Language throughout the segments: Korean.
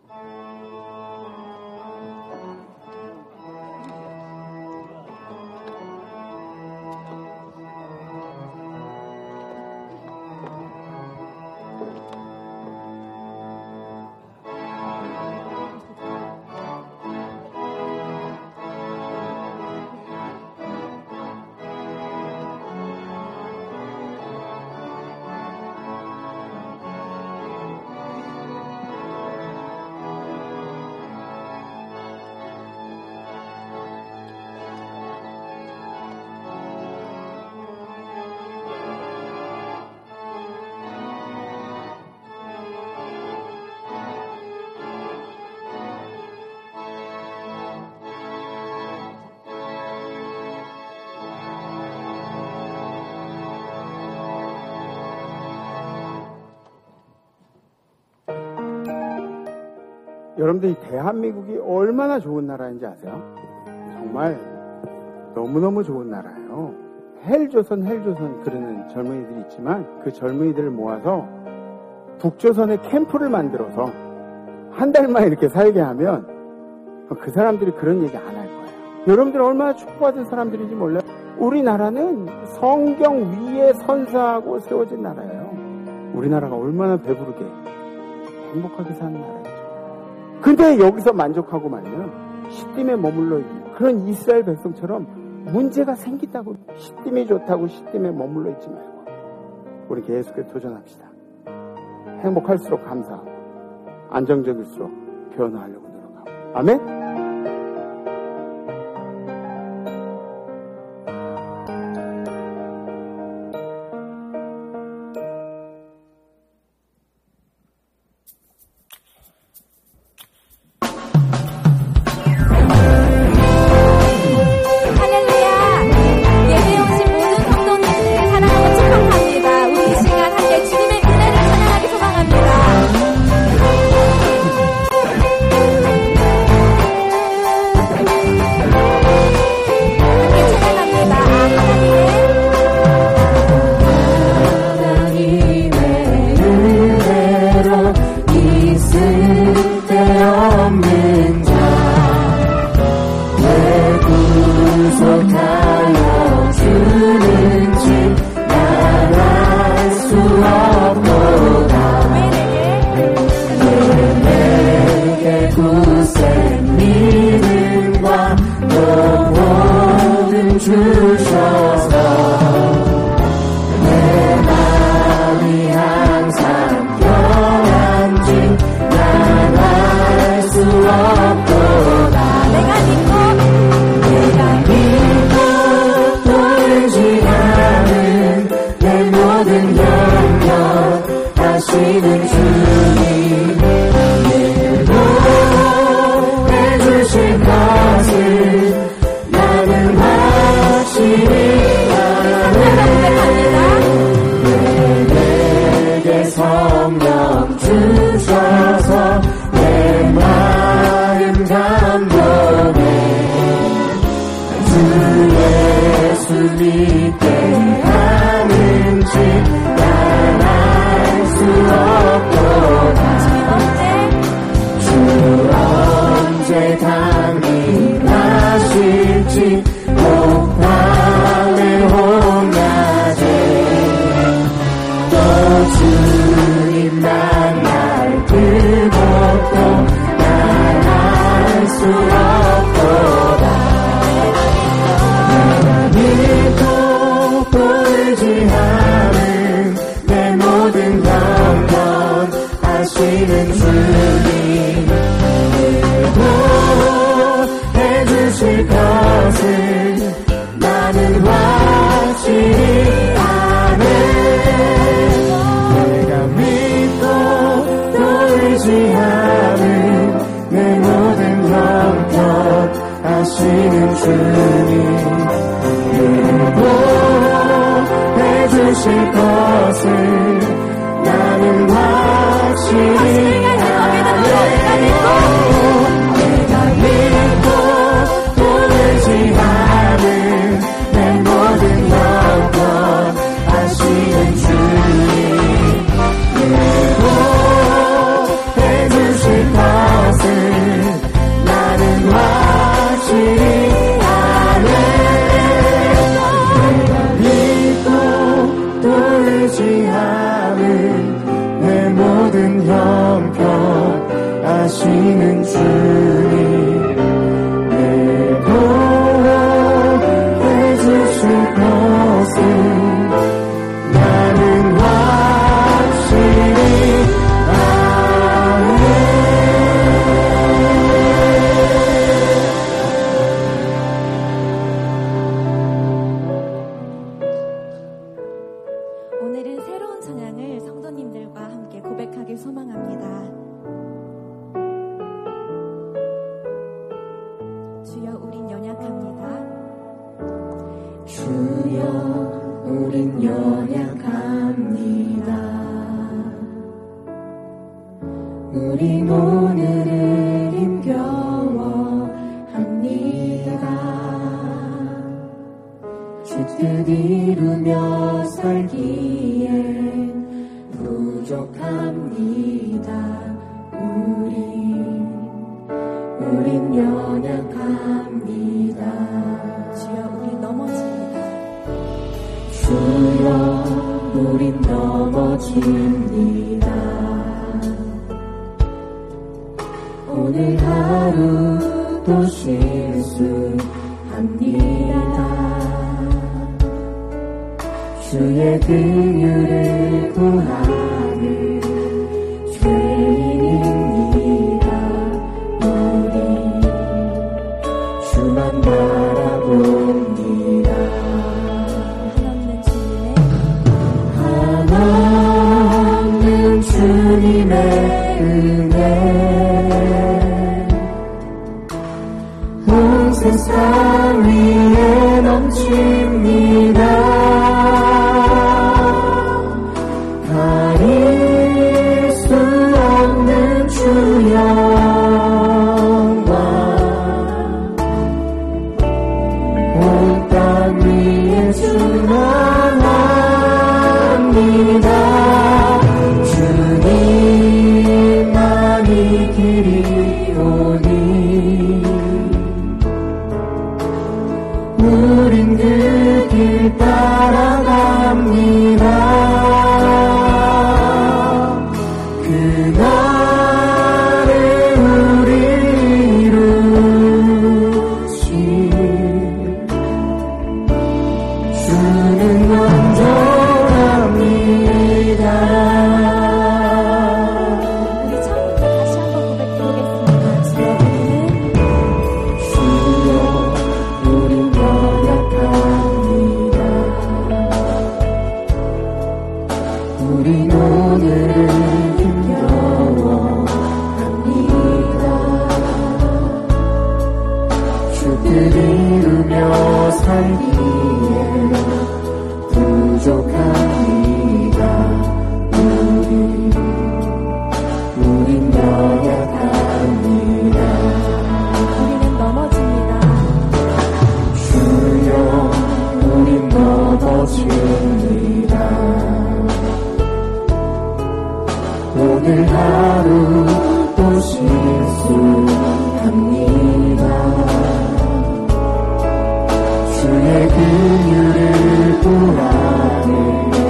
여러분들이 대한민국이 얼마나 좋은 나라인지 아세요? 정말 너무너무 좋은 나라예요. 헬조선 그러는 젊은이들이 있지만 그 젊은이들을 모아서 북조선에 캠프를 만들어서 한 달만 이렇게 살게 하면 그 사람들이 그런 얘기 안 할 거예요. 여러분들 얼마나 축복받은 사람들인지 몰라요? 우리나라는 성경 위에 선사하고 세워진 나라예요. 우리나라가 얼마나 배부르게 행복하게 사는 나라예요. 근데 여기서 만족하고 말면 시딤에 머물러 있는 그런 이스라엘 백성처럼 문제가 생긴다고 시딤이 좋다고 시딤에 머물러 있지 말고 우리 계속해서 도전합시다. 행복할수록 감사하고 안정적일수록 변화하려고 노력하고. 아멘? 해주실 것 지키시는 주님 늘 보호해 주실 것을 나는 확실히 아네. 오늘은 새로운 찬양을 성도님들과 함께 고백하길 소망합니다. 주여 우린 연약합니다. 주여 우린 연약합니다. 우린 오늘을 힘겨워합니다. 주 뜻 이루며 살기엔 부족합니다. 우린 연약합니다. 주여 우린 넘어집니다. 주여 우린 넘어집니다. 오늘 하루도 실수합니다. 주의 긍휼을 구하는 죄인입니다. 우리 주만 바라봅니다. 한없는 주님의 은혜 온 세상 위에 넘칩니다. 가릴 수 없는 주 영광 온 땅 위에 충만합니다. 주님만이 길이오니 우린 그 길 따라갑니다. 그날에 우리 이루실 주는 온전합니다. 우리 처음부터 다시 한번 고백해보겠습니다. 주여 우린 연약합니다. 우린 오늘을 힘겨워합니다. 주 뜻 이루며 살기에 부족합니다. 우린 연약합니다. 우리는 넘어집니다. 주여 우린 넘어집니다. 오늘 하루 또 실수합니다. 주의 긍휼을 구하는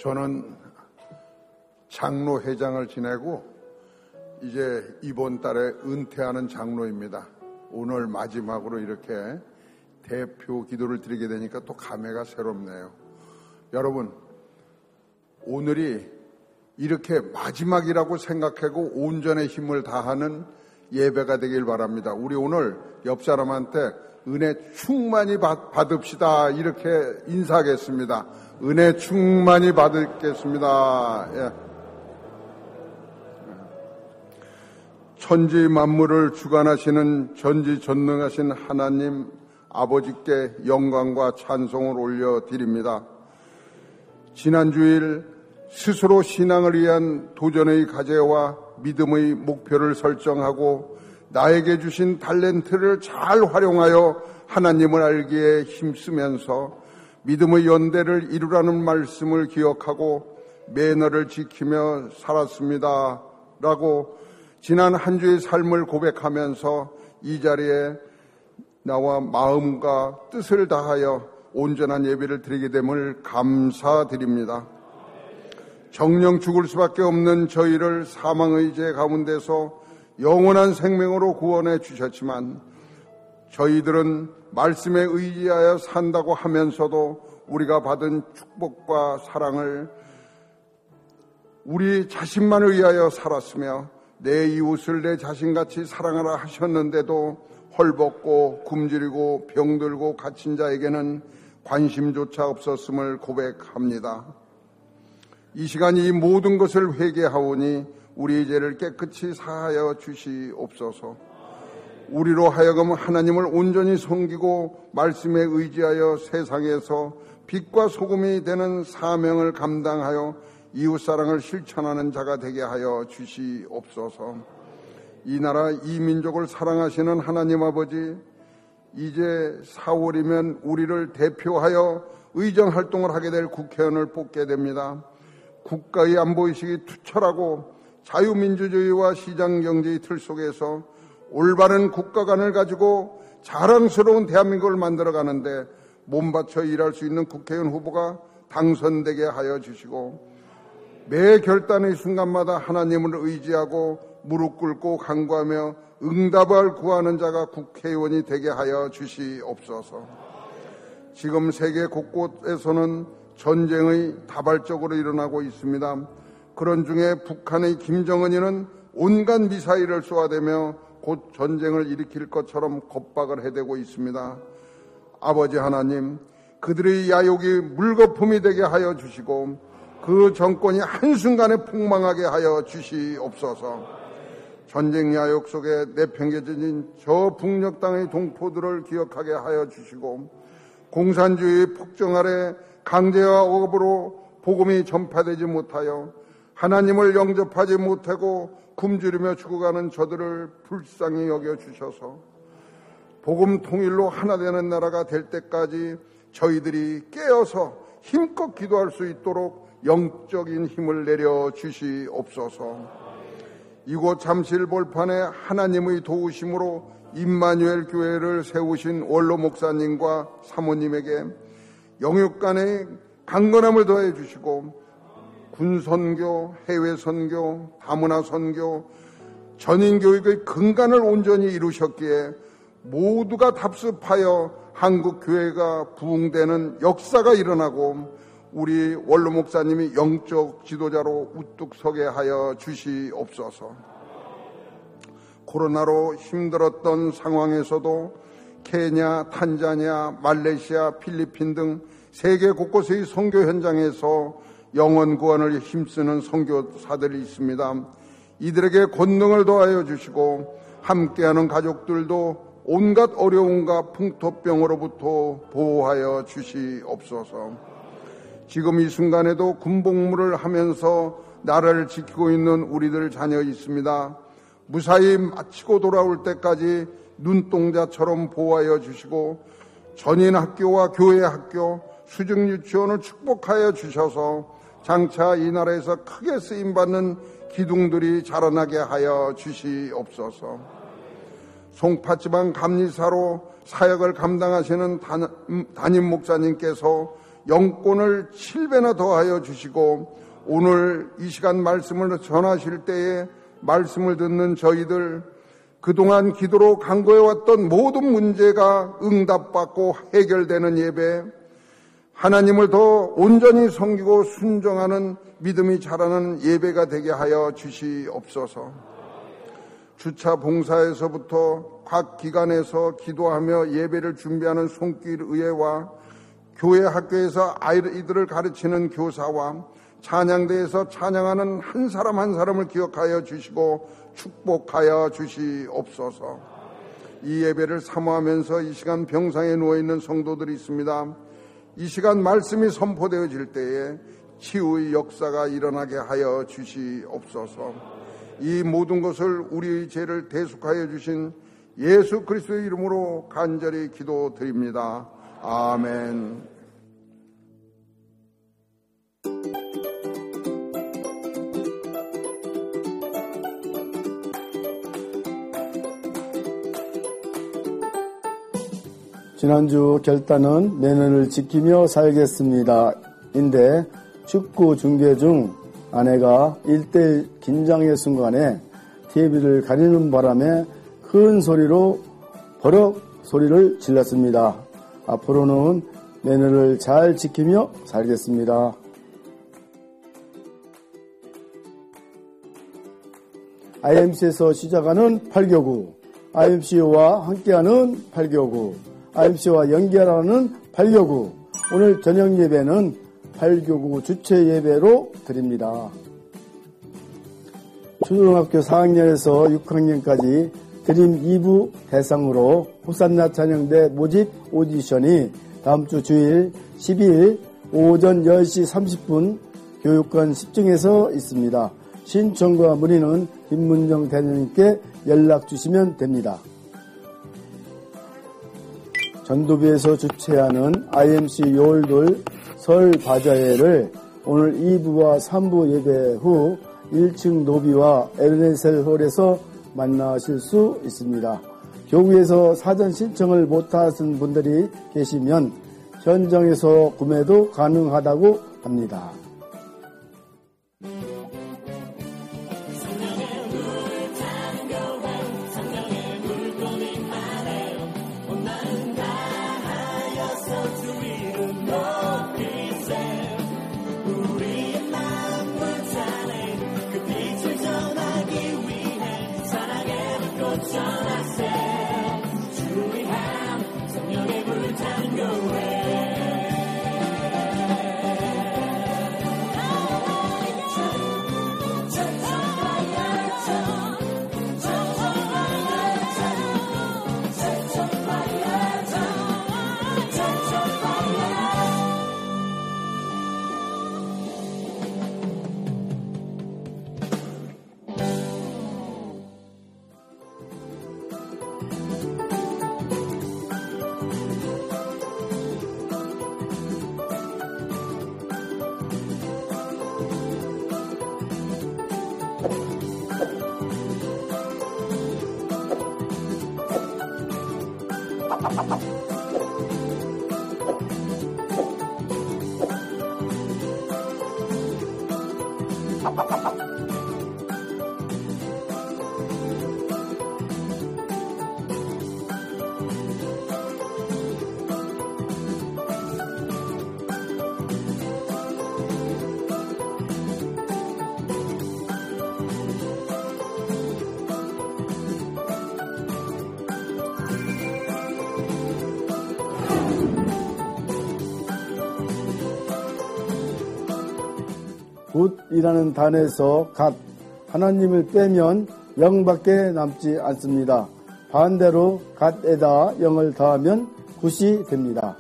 저는 장로회장을 지내고 이제 이번 달에 은퇴하는 장로입니다. 오늘 마지막으로 이렇게 대표 기도를 드리게 되니까 또 감회가 새롭네요. 여러분, 오늘이 이렇게 마지막이라고 생각하고 온전의 힘을 다하는 예배가 되길 바랍니다. 우리 오늘 옆 사람한테 은혜 충만히 받읍시다 이렇게 인사하겠습니다. 은혜 충만히 받겠습니다. 예. 천지 만물을 주관하시는 전지전능하신 하나님 아버지께 영광과 찬송을 올려드립니다. 지난 주일 스스로 신앙을 위한 도전의 과제와 믿음의 목표를 설정하고 나에게 주신 탤런트를 잘 활용하여 하나님을 알기에 힘쓰면서 믿음의 연대를 이루라는 말씀을 기억하고 매너를 지키며 살았습니다. 라고 지난 한 주의 삶을 고백하면서 이 자리에 나와 마음과 뜻을 다하여 온전한 예배를 드리게 됨을 감사드립니다. 정령 죽을 수밖에 없는 저희를 사망의 죄 가운데서 영원한 생명으로 구원해 주셨지만 저희들은 말씀에 의지하여 산다고 하면서도 우리가 받은 축복과 사랑을 우리 자신만 의하여 살았으며 내 이웃을 내 자신같이 사랑하라 하셨는데도 헐벗고 굶주리고 병들고 갇힌 자에게는 관심조차 없었음을 고백합니다. 이 시간 이 모든 것을 회개하오니 우리의 죄를 깨끗이 사하여 주시옵소서. 우리로 하여금 하나님을 온전히 섬기고 말씀에 의지하여 세상에서 빛과 소금이 되는 사명을 감당하여 이웃사랑을 실천하는 자가 되게 하여 주시옵소서. 이 나라 이 민족을 사랑하시는 하나님 아버지, 이제 4월이면 우리를 대표하여 의정활동을 하게 될 국회의원을 뽑게 됩니다. 국가의 안보의식이 투철하고 자유민주주의와 시장경제의 틀 속에서 올바른 국가관을 가지고 자랑스러운 대한민국을 만들어가는데 몸바쳐 일할 수 있는 국회의원 후보가 당선되게 하여 주시고 매 결단의 순간마다 하나님을 의지하고 무릎 꿇고 간구하며 응답을 구하는 자가 국회의원이 되게 하여 주시옵소서. 지금 세계 곳곳에서는 전쟁의 다발적으로 일어나고 있습니다. 그런 중에 북한의 김정은이는 온갖 미사일을 쏘아대며 곧 전쟁을 일으킬 것처럼 겁박을 해대고 있습니다. 아버지 하나님, 그들의 야욕이 물거품이 되게 하여 주시고 그 정권이 한순간에 폭망하게 하여 주시옵소서. 전쟁 야욕 속에 내팽개쳐진 저 북녘 땅의 동포들을 기억하게 하여 주시고 공산주의 폭정 아래 강제와 억압으로 복음이 전파되지 못하여 하나님을 영접하지 못하고 굶주리며 죽어가는 저들을 불쌍히 여겨주셔서 복음 통일로 하나 되는 나라가 될 때까지 저희들이 깨어서 힘껏 기도할 수 있도록 영적인 힘을 내려주시옵소서. 이곳 잠실 볼판에 하나님의 도우심으로 임마누엘 교회를 세우신 원로 목사님과 사모님에게 영육간의 강건함을 더해 주시고 군선교, 해외선교, 다문화 선교, 전인교육의 근간을 온전히 이루셨기에 모두가 답습하여 한국교회가 부흥되는 역사가 일어나고 우리 원로 목사님이 영적 지도자로 우뚝 서게 하여 주시옵소서. 코로나로 힘들었던 상황에서도 케냐, 탄자니아, 말레이시아, 필리핀 등 세계 곳곳의 선교 현장에서 영혼 구원을 힘쓰는 선교사들이 있습니다. 이들에게 권능을 더하여 주시고 함께하는 가족들도 온갖 어려움과 풍토병으로부터 보호하여 주시옵소서. 지금 이 순간에도 군복무를 하면서 나라를 지키고 있는 우리들 자녀 있습니다. 무사히 마치고 돌아올 때까지 눈동자처럼 보호하여 주시고 전인 학교와 교회 학교, 수중 유치원을 축복하여 주셔서 장차 이 나라에서 크게 쓰임받는 기둥들이 자라나게 하여 주시옵소서. 송파지방 감리사로 사역을 감당하시는 담임 목사님께서 영권을 7배나 더하여 주시고 오늘 이 시간 말씀을 전하실 때에 말씀을 듣는 저희들 그동안 기도로 간구해왔던 모든 문제가 응답받고 해결되는 예배, 하나님을 더 온전히 섬기고 순종하는 믿음이 자라는 예배가 되게 하여 주시옵소서. 주차 봉사에서부터 각 기관에서 기도하며 예배를 준비하는 손길 의회와 교회 학교에서 아이들을 가르치는 교사와 찬양대에서 찬양하는 한 사람 한 사람을 기억하여 주시고 축복하여 주시옵소서. 이 예배를 사모하면서 이 시간 병상에 누워있는 성도들이 있습니다. 이 시간 말씀이 선포되어질 때에 치유의 역사가 일어나게 하여 주시옵소서. 이 모든 것을 우리의 죄를 대속하여 주신 예수 그리스도의 이름으로 간절히 기도드립니다. 아멘. 지난주 결단은 매너를 지키며 살겠습니다. 인데 축구 중계 중 아내가 1대1 긴장의 순간에 TV를 가리는 바람에 큰 소리로 버럭 소리를 질렀습니다. 앞으로는 매너를 잘 지키며 살겠습니다. IMC에서 시작하는 8교구, IMC와 함께하는 8교구, IMC와 연결하는 8교구, 오늘 저녁 예배는 8교구 주체 예배로 드립니다. 초등학교 4학년에서 6학년까지 드림 2부 대상으로 호산나 찬양대 모집 오디션이 다음 주 주일 12일 오전 10시 30분 교육관 10층에서 있습니다. 신청과 문의는 김문정 대표님께 연락 주시면 됩니다. 전도부에서 주최하는 IMC 요월돌 설 바자회를 오늘 2부와 3부 예배 후 1층 노비와 에르네셀 홀에서 만나실 수 있습니다. 교구에서 사전 신청을 못하신 분들이 계시면 현장에서 구매도 가능하다고 합니다. 굿이라는 단어에서 갓, 하나님을 빼면 영밖에 남지 않습니다. 반대로 갓에다 영을 더하면 굿이 됩니다.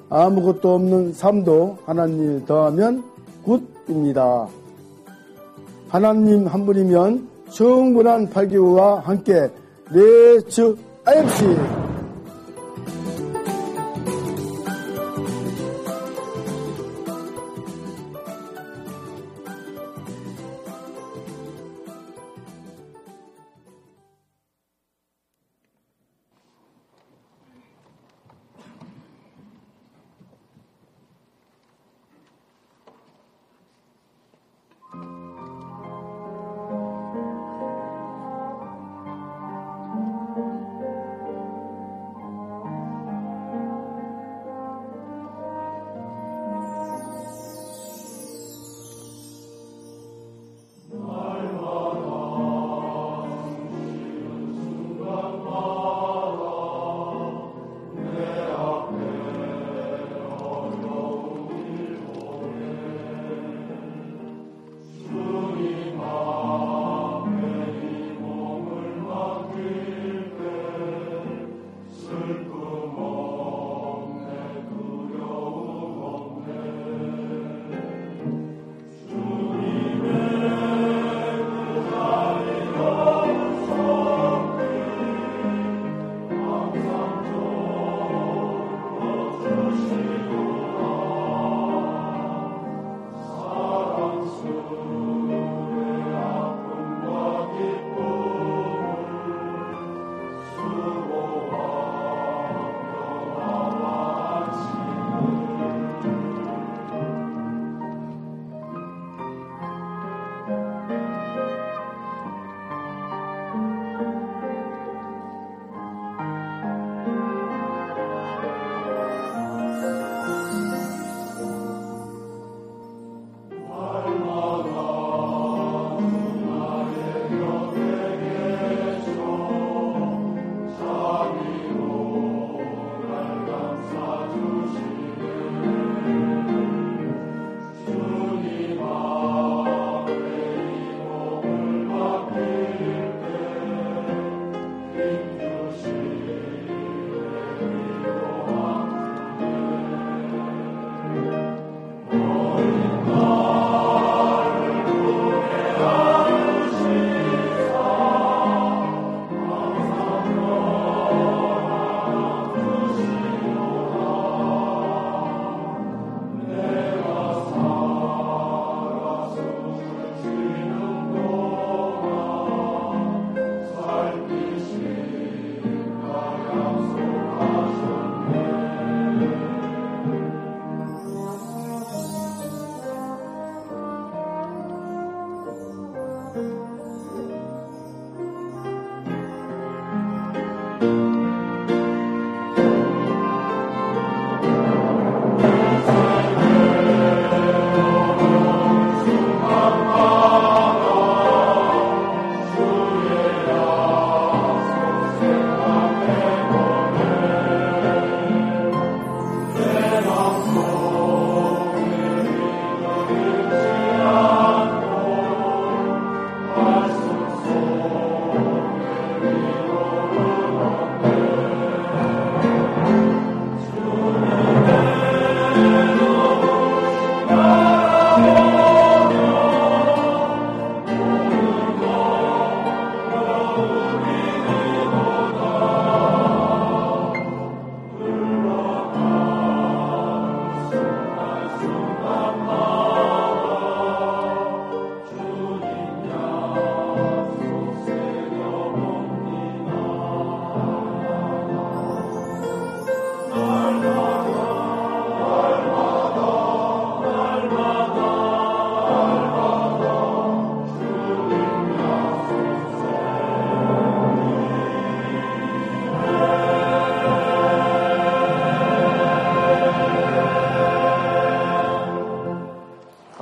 아무것도 없는 삶도 하나님을 더하면 굿입니다. 하나님 한 분이면 충분한 8교구와 함께 레츠 IMC!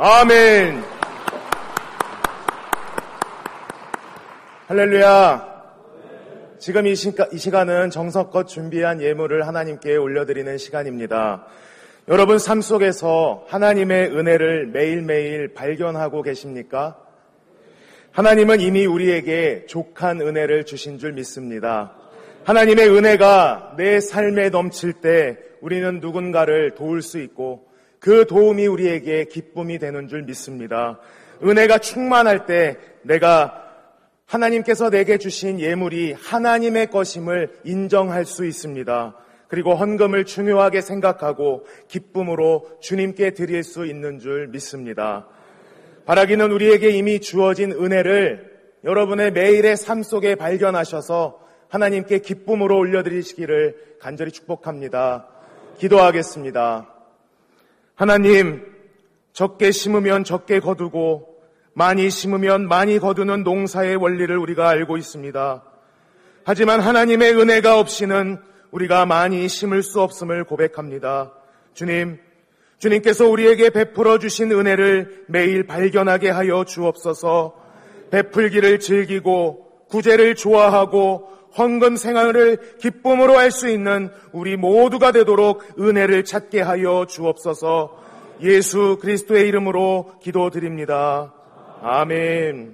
아멘. 할렐루야. 지금 이 시간은 정성껏 준비한 예물을 하나님께 올려드리는 시간입니다. 여러분 삶 속에서 하나님의 은혜를 매일매일 발견하고 계십니까? 하나님은 이미 우리에게 족한 은혜를 주신 줄 믿습니다. 하나님의 은혜가 내 삶에 넘칠 때 우리는 누군가를 도울 수 있고 그 도움이 우리에게 기쁨이 되는 줄 믿습니다. 은혜가 충만할 때 내가 하나님께서 내게 주신 예물이 하나님의 것임을 인정할 수 있습니다. 그리고 헌금을 중요하게 생각하고 기쁨으로 주님께 드릴 수 있는 줄 믿습니다. 바라기는 우리에게 이미 주어진 은혜를 여러분의 매일의 삶 속에 발견하셔서 하나님께 기쁨으로 올려드리시기를 간절히 축복합니다. 기도하겠습니다. 하나님, 적게 심으면 적게 거두고 많이 심으면 많이 거두는 농사의 원리를 우리가 알고 있습니다. 하지만 하나님의 은혜가 없이는 우리가 많이 심을 수 없음을 고백합니다. 주님께서 우리에게 베풀어 주신 은혜를 매일 발견하게 하여 주옵소서. 베풀기를 즐기고 구제를 좋아하고 헌금 생활을 기쁨으로 할 수 있는 우리 모두가 되도록 은혜를 찾게 하여 주옵소서. 예수 그리스도의 이름으로 기도드립니다. 아멘.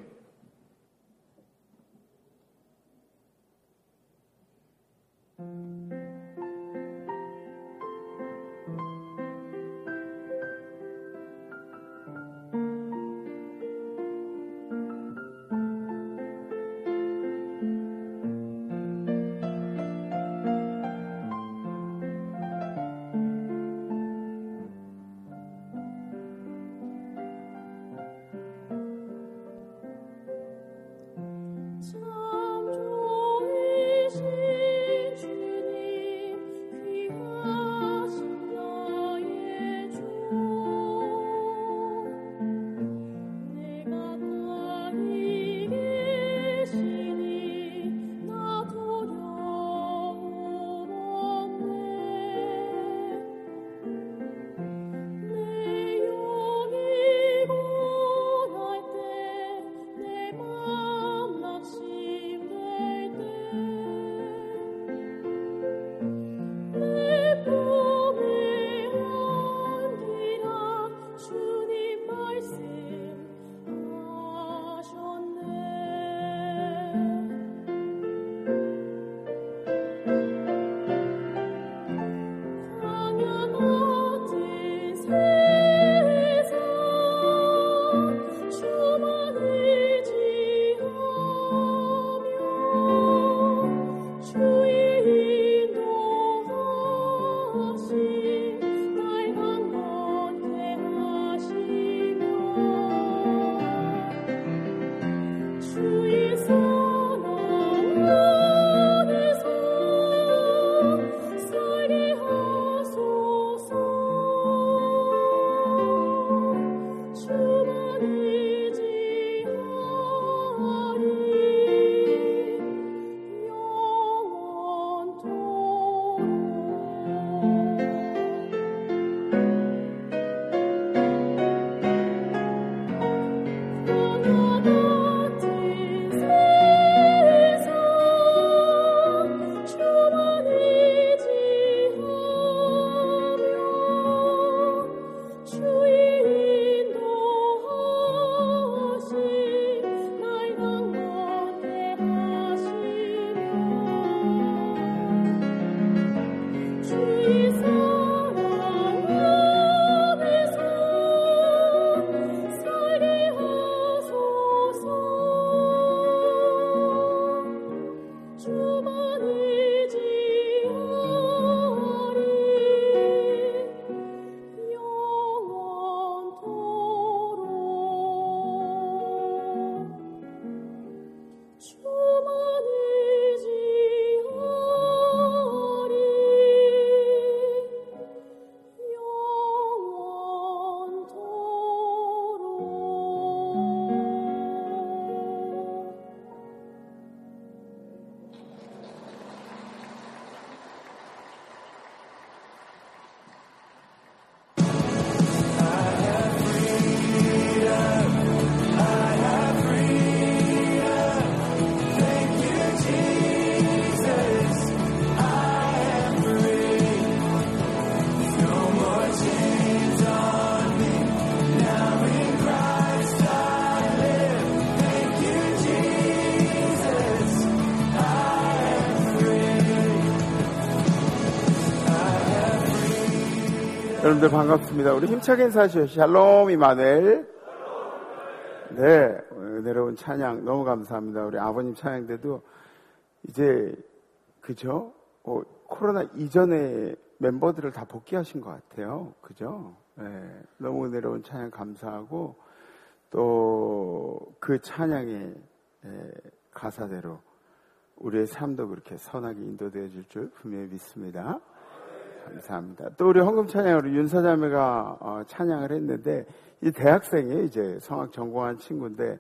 여러분들 반갑습니다. 우리 힘차게 인사하시죠. 샬롬 이마누엘. 네, 은혜로운 찬양 너무 감사합니다. 우리 아버님 찬양 때도 이제 그죠? 코로나 이전에 멤버들을 다 복귀하신 것 같아요. 그죠? 네, 너무 은혜로운 찬양 감사하고 또 그 찬양의 가사대로 우리의 삶도 그렇게 선하게 인도되어 줄 분명히 믿습니다. 감사합니다. 또 우리 헌금 찬양으로 윤사자매가 찬양을 했는데 이 대학생이에요. 이제 성악 전공한 친구인데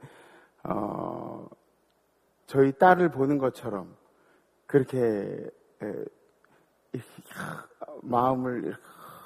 저희 딸을 보는 것처럼 그렇게 마음을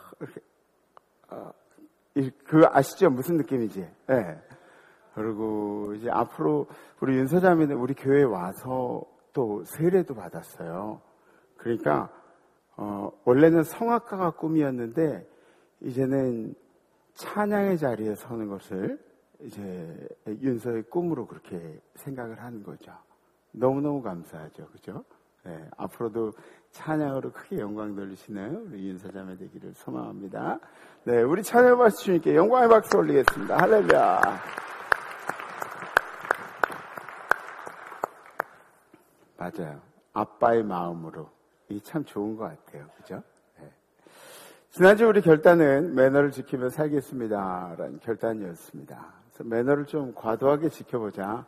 이렇게 그 아시죠? 무슨 느낌인지. 네. 그리고 이제 앞으로 우리 윤서자매는 우리 교회에 와서 또 세례도 받았어요. 그러니까 원래는 성악가가 꿈이었는데 이제는 찬양의 자리에 서는 것을 이제 윤서의 꿈으로 그렇게 생각을 하는 거죠. 너무너무 감사하죠. 그죠? 네, 앞으로도 찬양으로 크게 영광 돌리시는 우리 윤서자매 되기를 소망합니다. 네, 우리 찬양 박수 주님께 영광의 박수 올리겠습니다. 할렐루야. 맞아요. 아빠의 마음으로. 이게 참 좋은 것 같아요. 그죠? 네. 지난주 우리 결단은 매너를 지키며 살겠습니다. 라는 결단이었습니다. 그래서 매너를 좀 과도하게 지켜보자.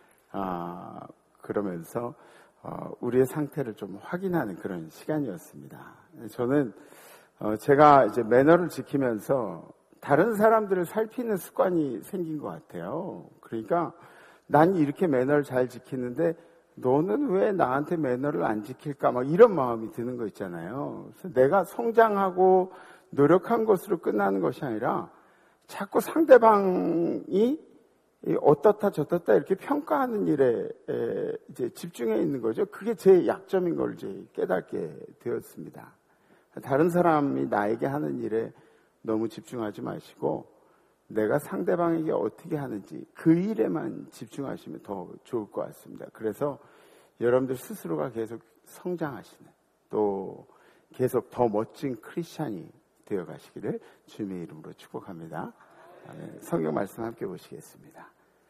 그러면서 우리의 상태를 좀 확인하는 그런 시간이었습니다. 저는 제가 이제 매너를 지키면서 다른 사람들을 살피는 습관이 생긴 것 같아요. 그러니까 난 이렇게 매너를 잘 지키는데 너는 왜 나한테 매너를 안 지킬까? 막 이런 마음이 드는 거 있잖아요. 그래서 내가 성장하고 노력한 것으로 끝나는 것이 아니라 자꾸 상대방이 어떻다 저떻다 이렇게 평가하는 일에 이제 집중해 있는 거죠. 그게 제 약점인 걸 이제 깨닫게 되었습니다. 다른 사람이 나에게 하는 일에 너무 집중하지 마시고 내가 상대방에게 어떻게 하는지 그 일에만 집중하시면 더 좋을 것 같습니다. 그래서 여러분들 스스로가 계속 성장하시는 또 계속 더 멋진 크리스찬이 되어 가시기를 주님의 이름으로 축복합니다. 성경 말씀 함께 보시겠습니다.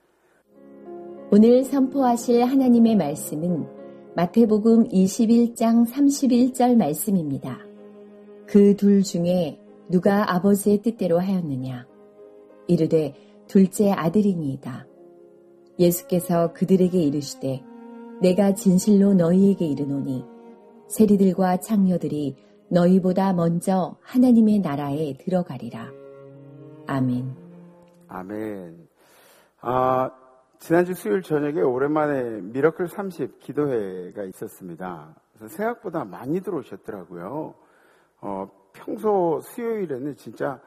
오늘 선포하실 하나님의 말씀은 마태복음 21장 31절 말씀입니다. 그 둘 중에 누가 아버지의 뜻대로 하였느냐? 이르되 둘째 아들이니이다. 예수께서 그들에게 이르시되 내가 진실로 너희에게 이르노니 세리들과 창녀들이 너희보다 먼저 하나님의 나라에 들어가리라. 아멘. 아멘. 지난주 수요일 저녁에 오랜만에 미러클 30 기도회가 있었습니다. 그래서 생각보다 많이 들어오셨더라고요. 평소 수요일에는 진짜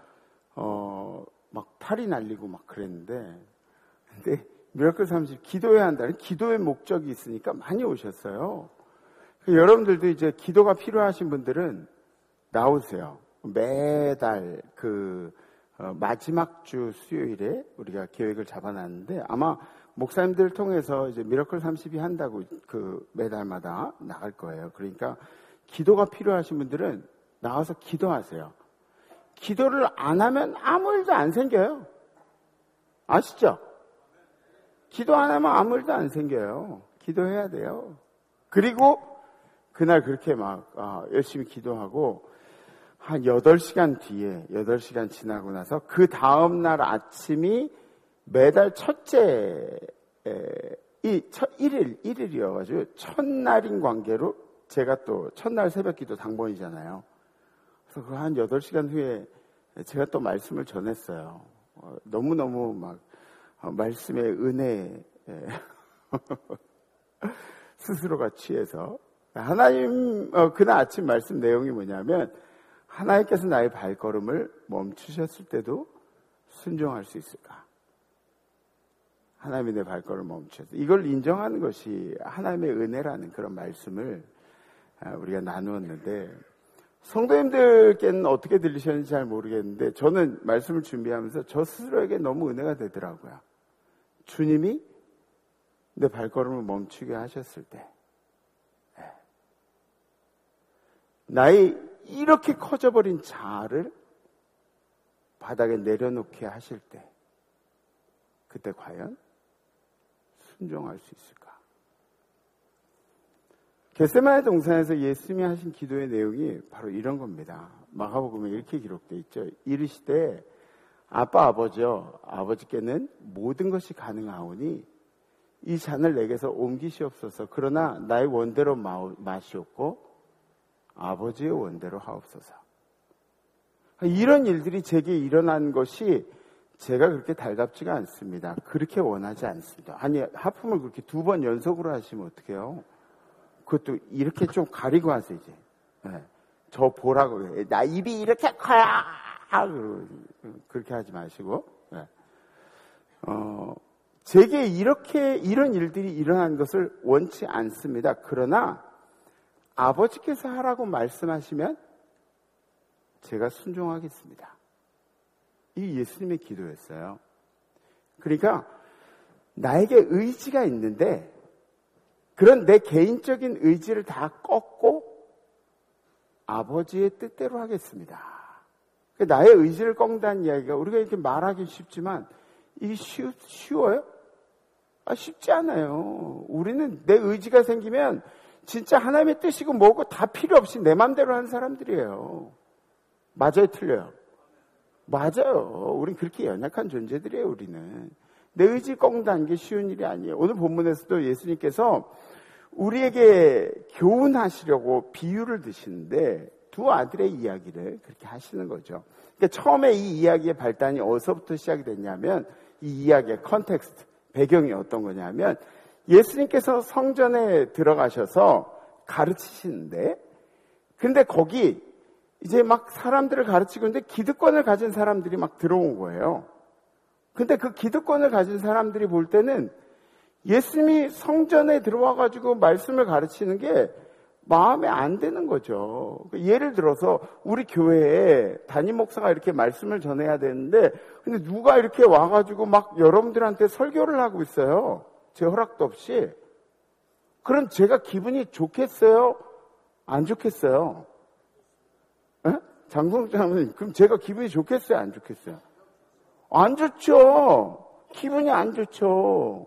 막 팔이 날리고 막 그랬는데 근데 미러클 30 기도해야 한다는 기도의 목적이 있으니까 많이 오셨어요. 여러분들도 이제 기도가 필요하신 분들은 나오세요. 매달 마지막 주 수요일에 우리가 계획을 잡아놨는데 아마 목사님들 통해서 이제 미러클 30이 한다고 매달마다 나갈 거예요. 그러니까 기도가 필요하신 분들은 나와서 기도하세요. 기도를 안 하면 아무 일도 안 생겨요. 아시죠? 기도 안 하면 아무 일도 안 생겨요. 기도해야 돼요. 그리고 그날 그렇게 막 열심히 기도하고 한 8시간 뒤에 8시간 지나고 나서 그 다음날 아침이 매달 첫째 1일이어가지고 첫날인 관계로 제가 또 첫날 새벽기도 당번이잖아요. 그래서 그 한 8시간 후에 제가 또 말씀을 전했어요. 너무너무 막 말씀의 은혜에 스스로가 취해서 하나님 그날 아침 말씀 내용이 뭐냐면 하나님께서 나의 발걸음을 멈추셨을 때도 순종할 수 있을까? 하나님이 내 발걸음을 멈추셨어. 이걸 인정하는 것이 하나님의 은혜라는 그런 말씀을 우리가 나누었는데 성도님들께는 어떻게 들리셨는지 잘 모르겠는데 저는 말씀을 준비하면서 저 스스로에게 너무 은혜가 되더라고요. 주님이 내 발걸음을 멈추게 하셨을 때 나의 이렇게 커져버린 자아를 바닥에 내려놓게 하실 때 그때 과연 순종할 수 있을까? 겟세마네 동산에서 예수님이 하신 기도의 내용이 바로 이런 겁니다. 마가복음에 이렇게 기록되어 있죠. 이르시되 아빠 아버지여 아버지께는 모든 것이 가능하오니 이 잔을 내게서 옮기시옵소서. 그러나 나의 원대로 마시옵고 아버지의 원대로 하옵소서. 이런 일들이 제게 일어난 것이 제가 그렇게 달갑지가 않습니다. 그렇게 원하지 않습니다. 아니 하품을 그렇게 2번 연속으로 하시면 어떡해요? 그것도 이렇게 좀 가리고 하세요 이제. 네. 저 보라고 해요. 나 입이 이렇게 커요. 그렇게 하지 마시고. 네. 제게 이런 일들이 일어난 것을 원치 않습니다. 그러나 아버지께서 하라고 말씀하시면 제가 순종하겠습니다. 이 예수님의 기도였어요. 그러니까 나에게 의지가 있는데 그런 내 개인적인 의지를 다 꺾고 아버지의 뜻대로 하겠습니다. 나의 의지를 꺾는다는 이야기가 우리가 이렇게 말하기 쉽지만 이게 쉬워요? 쉽지 않아요. 우리는 내 의지가 생기면 진짜 하나님의 뜻이고 뭐고 다 필요 없이 내 맘대로 하는 사람들이에요. 맞아요, 틀려요? 맞아요. 우린 그렇게 연약한 존재들이에요, 우리는. 내 의지 꺾는다는 게 쉬운 일이 아니에요. 오늘 본문에서도 예수님께서 우리에게 교훈하시려고 비유를 드시는데 두 아들의 이야기를 그렇게 하시는 거죠. 그러니까 처음에 이 이야기의 발단이 어디서부터 시작이 됐냐면 이 이야기의 컨텍스트, 배경이 어떤 거냐면 예수님께서 성전에 들어가셔서 가르치시는데 근데 거기 이제 막 사람들을 가르치고 있는데 기득권을 가진 사람들이 막 들어온 거예요. 근데 그 기득권을 가진 사람들이 볼 때는 예수님이 성전에 들어와가지고 말씀을 가르치는 게 마음에 안 드는 거죠. 예를 들어서 우리 교회에 담임 목사가 이렇게 말씀을 전해야 되는데 근데 누가 이렇게 와가지고 막 여러분들한테 설교를 하고 있어요. 제 허락도 없이. 그럼 제가 기분이 좋겠어요? 안 좋겠어요? 장성장님, 그럼 제가 기분이 좋겠어요? 안 좋겠어요? 안 좋죠. 기분이 안 좋죠.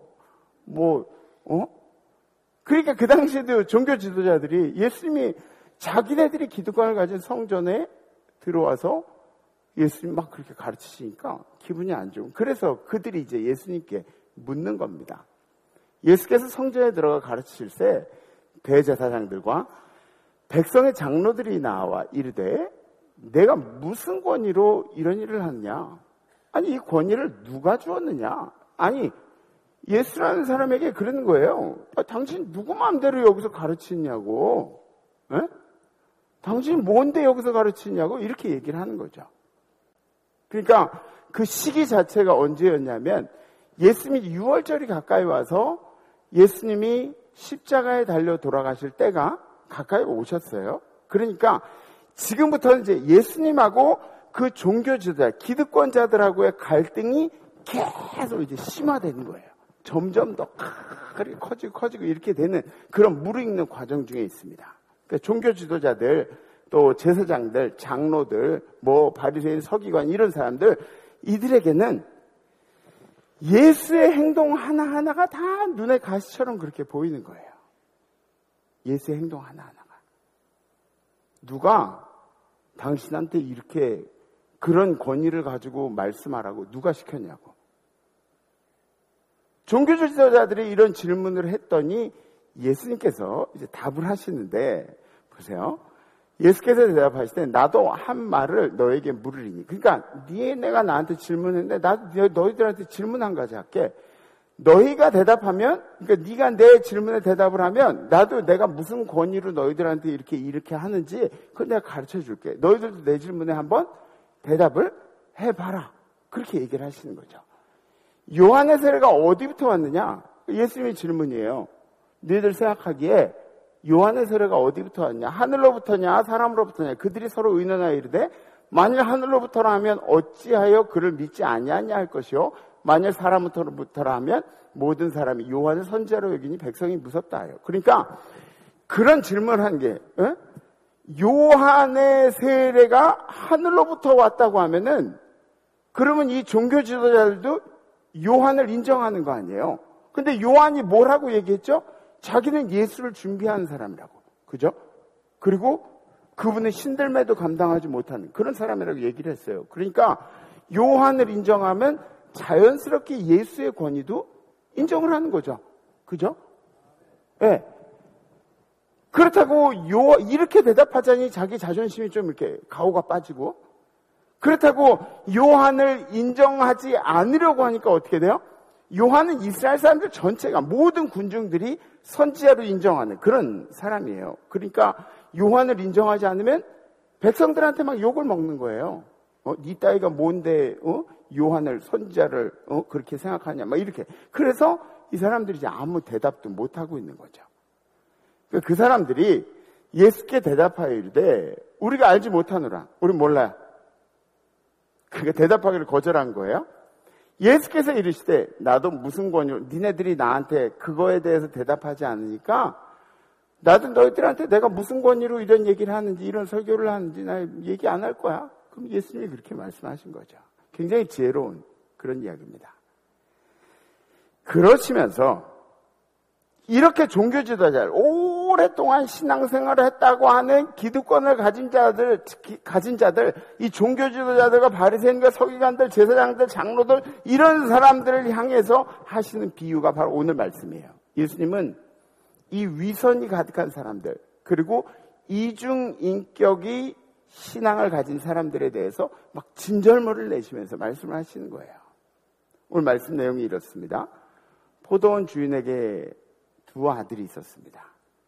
그러니까 그 당시에도 종교 지도자들이 예수님이 자기네들이 기득권을 가진 성전에 들어와서 예수님 막 그렇게 가르치시니까 기분이 안 좋고 그래서 그들이 이제 예수님께 묻는 겁니다. 예수께서 성전에 들어가 가르치실 때 대제사장들과 백성의 장로들이 나와 이르되 내가 무슨 권위로 이런 일을 하느냐? 아니 이 권위를 누가 주었느냐? 아니 예수라는 사람에게 그러는 거예요. 당신 누구 마음대로 여기서 가르치냐고. 에? 당신 뭔데 여기서 가르치냐고 이렇게 얘기를 하는 거죠. 그러니까 그 시기 자체가 언제였냐면 예수님이 6월절이 가까이 와서 예수님이 십자가에 달려 돌아가실 때가 가까이 오셨어요. 그러니까 지금부터는 이제 예수님하고 그 종교 지도자, 기득권자들하고의 갈등이 계속 이제 심화되는 거예요. 점점 더 그렇게 커지고 이렇게 되는 그런 무르익는 과정 중에 있습니다. 그러니까 종교 지도자들, 또 제사장들, 장로들, 바리새인, 서기관 이런 사람들 이들에게는 예수의 행동 하나하나가 다 눈에 가시처럼 그렇게 보이는 거예요. 예수의 행동 하나하나가. 누가 당신한테 이렇게 그런 권위를 가지고 말씀하라고 누가 시켰냐고. 종교 지도자들이 이런 질문을 했더니 예수님께서 이제 답을 하시는데 보세요. 예수께서 대답하실 때 나도 한 말을 너에게 물으리니. 그러니까 내가 나한테 질문했는데 나도 너희들한테 질문 한 가지 할게. 너희가 대답하면 그러니까 네가 내 질문에 대답을 하면 나도 내가 무슨 권위로 너희들한테 이렇게 하는지 그걸 내가 가르쳐 줄게. 너희들도 내 질문에 한번 대답을 해봐라. 그렇게 얘기를 하시는 거죠. 요한의 세례가 어디부터 왔느냐? 예수님의 질문이에요. 너희들 생각하기에 요한의 세례가 어디부터 왔냐? 하늘로부터냐? 사람으로부터냐? 그들이 서로 의논하여 이르되 만일 하늘로부터라 하면 어찌하여 그를 믿지 아니하냐 할 것이요 만일 사람부터라 하면 모든 사람이 요한을 선지자로 여기니 백성이 무섭다 하여. 그러니까 그런 질문을 한 게 요한의 세례가 하늘로부터 왔다고 하면은 그러면 이 종교 지도자들도 요한을 인정하는 거 아니에요? 근데 요한이 뭐라고 얘기했죠? 자기는 예수를 준비하는 사람이라고. 그죠? 그리고 그분은 신들매도 감당하지 못하는 그런 사람이라고 얘기를 했어요. 그러니까 요한을 인정하면 자연스럽게 예수의 권위도 인정을 하는 거죠. 그죠? 예. 네. 그렇다고 이렇게 대답하자니 자기 자존심이 좀 이렇게 가오가 빠지고, 그렇다고 요한을 인정하지 않으려고 하니까 어떻게 돼요? 요한은 이스라엘 사람들 전체가 모든 군중들이 선지자로 인정하는 그런 사람이에요. 그러니까 요한을 인정하지 않으면 백성들한테 막 욕을 먹는 거예요. 네 따위가 뭔데 요한을 선지자를 그렇게 생각하냐 막 이렇게. 그래서 이 사람들이 이제 아무 대답도 못 하고 있는 거죠. 그 사람들이 예수께 대답하여 이르되 우리가 알지 못하노라. 우리 몰라요. 그게 대답하기를 거절한 거예요. 예수께서 이르시되 나도 무슨 권유로, 니네들이 나한테 그거에 대해서 대답하지 않으니까 나도 너희들한테 내가 무슨 권유로 이런 얘기를 하는지 이런 설교를 하는지 나 얘기 안 할 거야. 그럼 예수님이 그렇게 말씀하신 거죠. 굉장히 지혜로운 그런 이야기입니다. 그러시면서 이렇게 종교 지도자들, 오랫동안 신앙생활을 했다고 하는 기득권을 가진 자들, 이 종교 지도자들과 바리새인과 서기관들, 제사장들, 장로들, 이런 사람들을 향해서 하시는 비유가 바로 오늘 말씀이에요. 예수님은 이 위선이 가득한 사람들, 그리고 이중 인격이 신앙을 가진 사람들에 대해서 막 진절모를 내시면서 말씀을 하시는 거예요. 오늘 말씀 내용이 이렇습니다. 포도원 주인에게 두 아들이 있었습니다.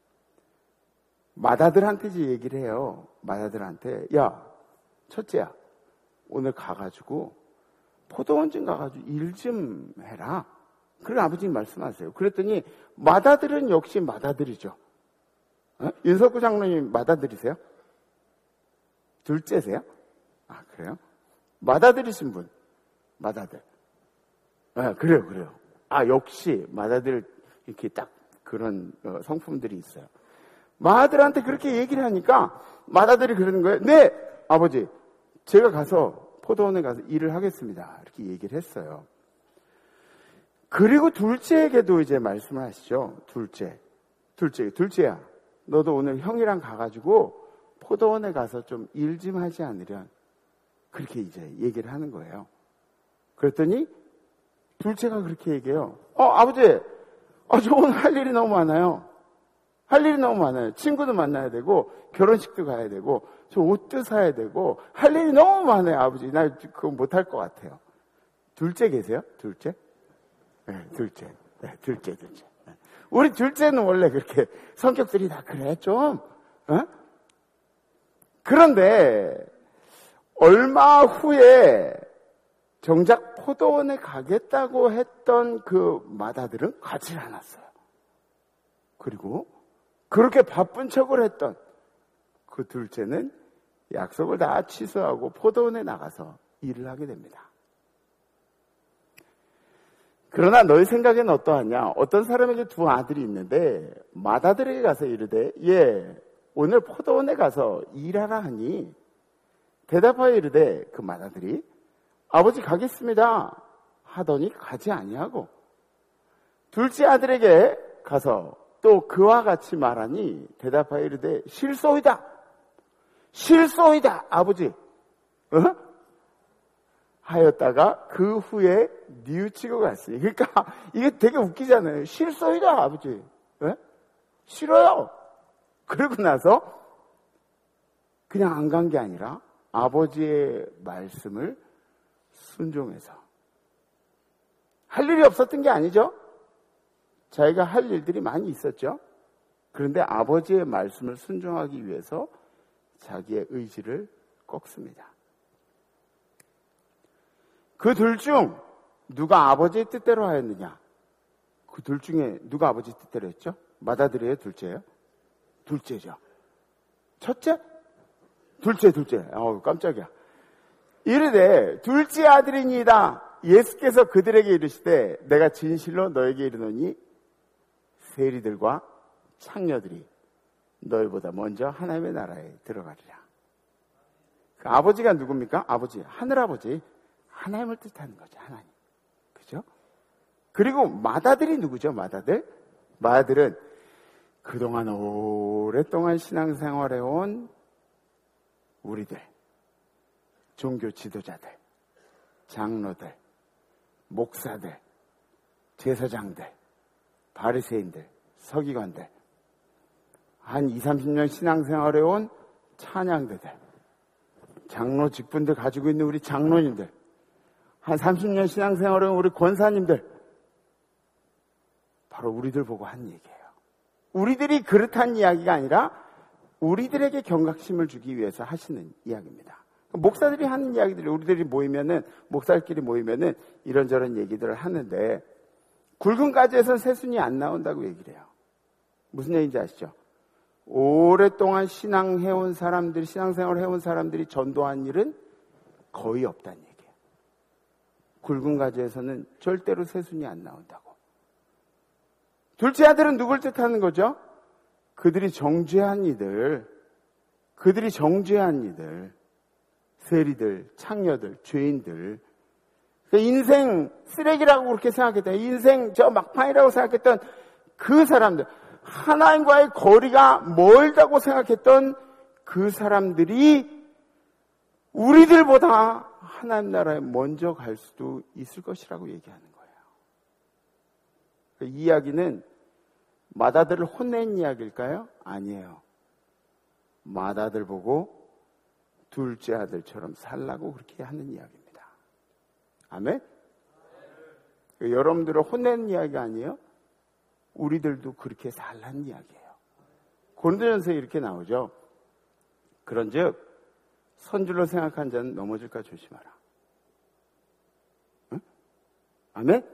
맏아들한테 이제 얘기를 해요. 맏아들한테, 야, 첫째야, 오늘 가가지고 포도원 좀 가가지고 일 좀 해라. 그런 아버지님 말씀하세요. 그랬더니 맏아들은 역시 맏아들이죠. 윤석구 장로님 맏아들이세요? 둘째세요? 아, 그래요? 맏아들이신 분. 맏아들. 그래요. 아, 역시 맏아들 이렇게 딱 그런 성품들이 있어요. 맏아들한테 그렇게 얘기를 하니까 맏아들이 그러는 거예요. 네, 아버지, 제가 가서 포도원에 가서 일을 하겠습니다. 이렇게 얘기를 했어요. 그리고 둘째에게도 이제 말씀을 하시죠. 둘째야, 너도 오늘 형이랑 가가지고 포도원에 가서 좀 일 좀 하지 않으련, 그렇게 이제 얘기를 하는 거예요. 그랬더니 둘째가 그렇게 얘기해요. 아버지, 저 오늘 할 일이 너무 많아요. 친구도 만나야 되고, 결혼식도 가야 되고, 저 옷도 사야 되고, 할 일이 너무 많아요, 아버지. 나 그거 못할 것 같아요. 둘째 계세요? 둘째. 우리 둘째는 원래 그렇게 성격들이 다 그래, 좀. 그런데, 얼마 후에 정작 포도원에 가겠다고 했던 그 맏아들은 가지 않았어요. 그리고 그렇게 바쁜 척을 했던 그 둘째는 약속을 다 취소하고 포도원에 나가서 일을 하게 됩니다. 그러나 너희 생각에는 어떠하냐? 어떤 사람에게 두 아들이 있는데 맏아들에게 가서 이르되 오늘 포도원에 가서 일하라 하니 대답하여 이르되 그 맏아들이 아버지 가겠습니다 하더니 가지 아니하고 둘째 아들에게 가서 또 그와 같이 말하니 대답하여 이르되 실소이다 아버지 하였다가 그 후에 뉘우치고 갔어요. 그러니까 이게 되게 웃기잖아요. 실소이다 아버지. 싫어요. 그러고 나서 그냥 안 간 게 아니라 아버지의 말씀을 순종해서 할 일이 없었던 게 아니죠. 자기가 할 일들이 많이 있었죠. 그런데 아버지의 말씀을 순종하기 위해서 자기의 의지를 꺾습니다. 그 둘 중 누가 아버지의 뜻대로 하였느냐? 그 둘 중에 누가 아버지 뜻대로 했죠? 맏아들이에요? 둘째예요? 둘째죠. 첫째? 둘째. 깜짝이야. 이르되 둘째 아들이니이다. 예수께서 그들에게 이르시되 내가 진실로 너에게 이르노니 세리들과 창녀들이 너희보다 먼저 하나님의 나라에 들어가리라. 그 아버지가 누굽니까? 아버지, 하늘아버지. 하나님을 뜻하는 거죠. 하나님. 그죠? 그리고 맏아들이 누구죠? 맏아들은 그동안 오랫동안 신앙생활해온 우리들, 종교 지도자들, 장로들, 목사들, 제사장들, 바리새인들, 서기관들, 한 20, 30년 신앙생활해온 찬양대들, 장로 직분들 가지고 있는 우리 장로님들, 한 30년 신앙생활해온 우리 권사님들, 바로 우리들 보고 한 얘기예요. 우리들이 그렇다는 이야기가 아니라 우리들에게 경각심을 주기 위해서 하시는 이야기입니다. 목사들이 하는 이야기들이 목사들끼리 모이면은 이런저런 얘기들을 하는데 굵은 가지에선 새순이 안 나온다고 얘기를 해요. 무슨 얘기인지 아시죠? 오랫동안 신앙생활 해온 사람들이 전도한 일은 거의 없다는 얘기예요. 굵은 가지에서는 절대로 새순이 안 나온다고. 둘째 아들은 누굴 뜻하는 거죠? 그들이 정죄한 이들, 세리들, 창녀들, 죄인들, 인생 쓰레기라고 그렇게 생각했던, 인생 저 막판이라고 생각했던 그 사람들, 하나님과의 거리가 멀다고 생각했던 그 사람들이 우리들보다 하나님 나라에 먼저 갈 수도 있을 것이라고 얘기하는 거예요. 이 이야기는 맏아들을 혼낸 이야기일까요? 아니에요. 맏아들 보고 둘째 아들처럼 살라고 그렇게 하는 이야기입니다. 아멘? 여러분들을 혼내는 이야기가 아니에요? 우리들도 그렇게 살라는 이야기예요. 고린도전서에 이렇게 나오죠. 그런즉 선줄로 생각한 자는 넘어질까 조심하라. 응? 아멘?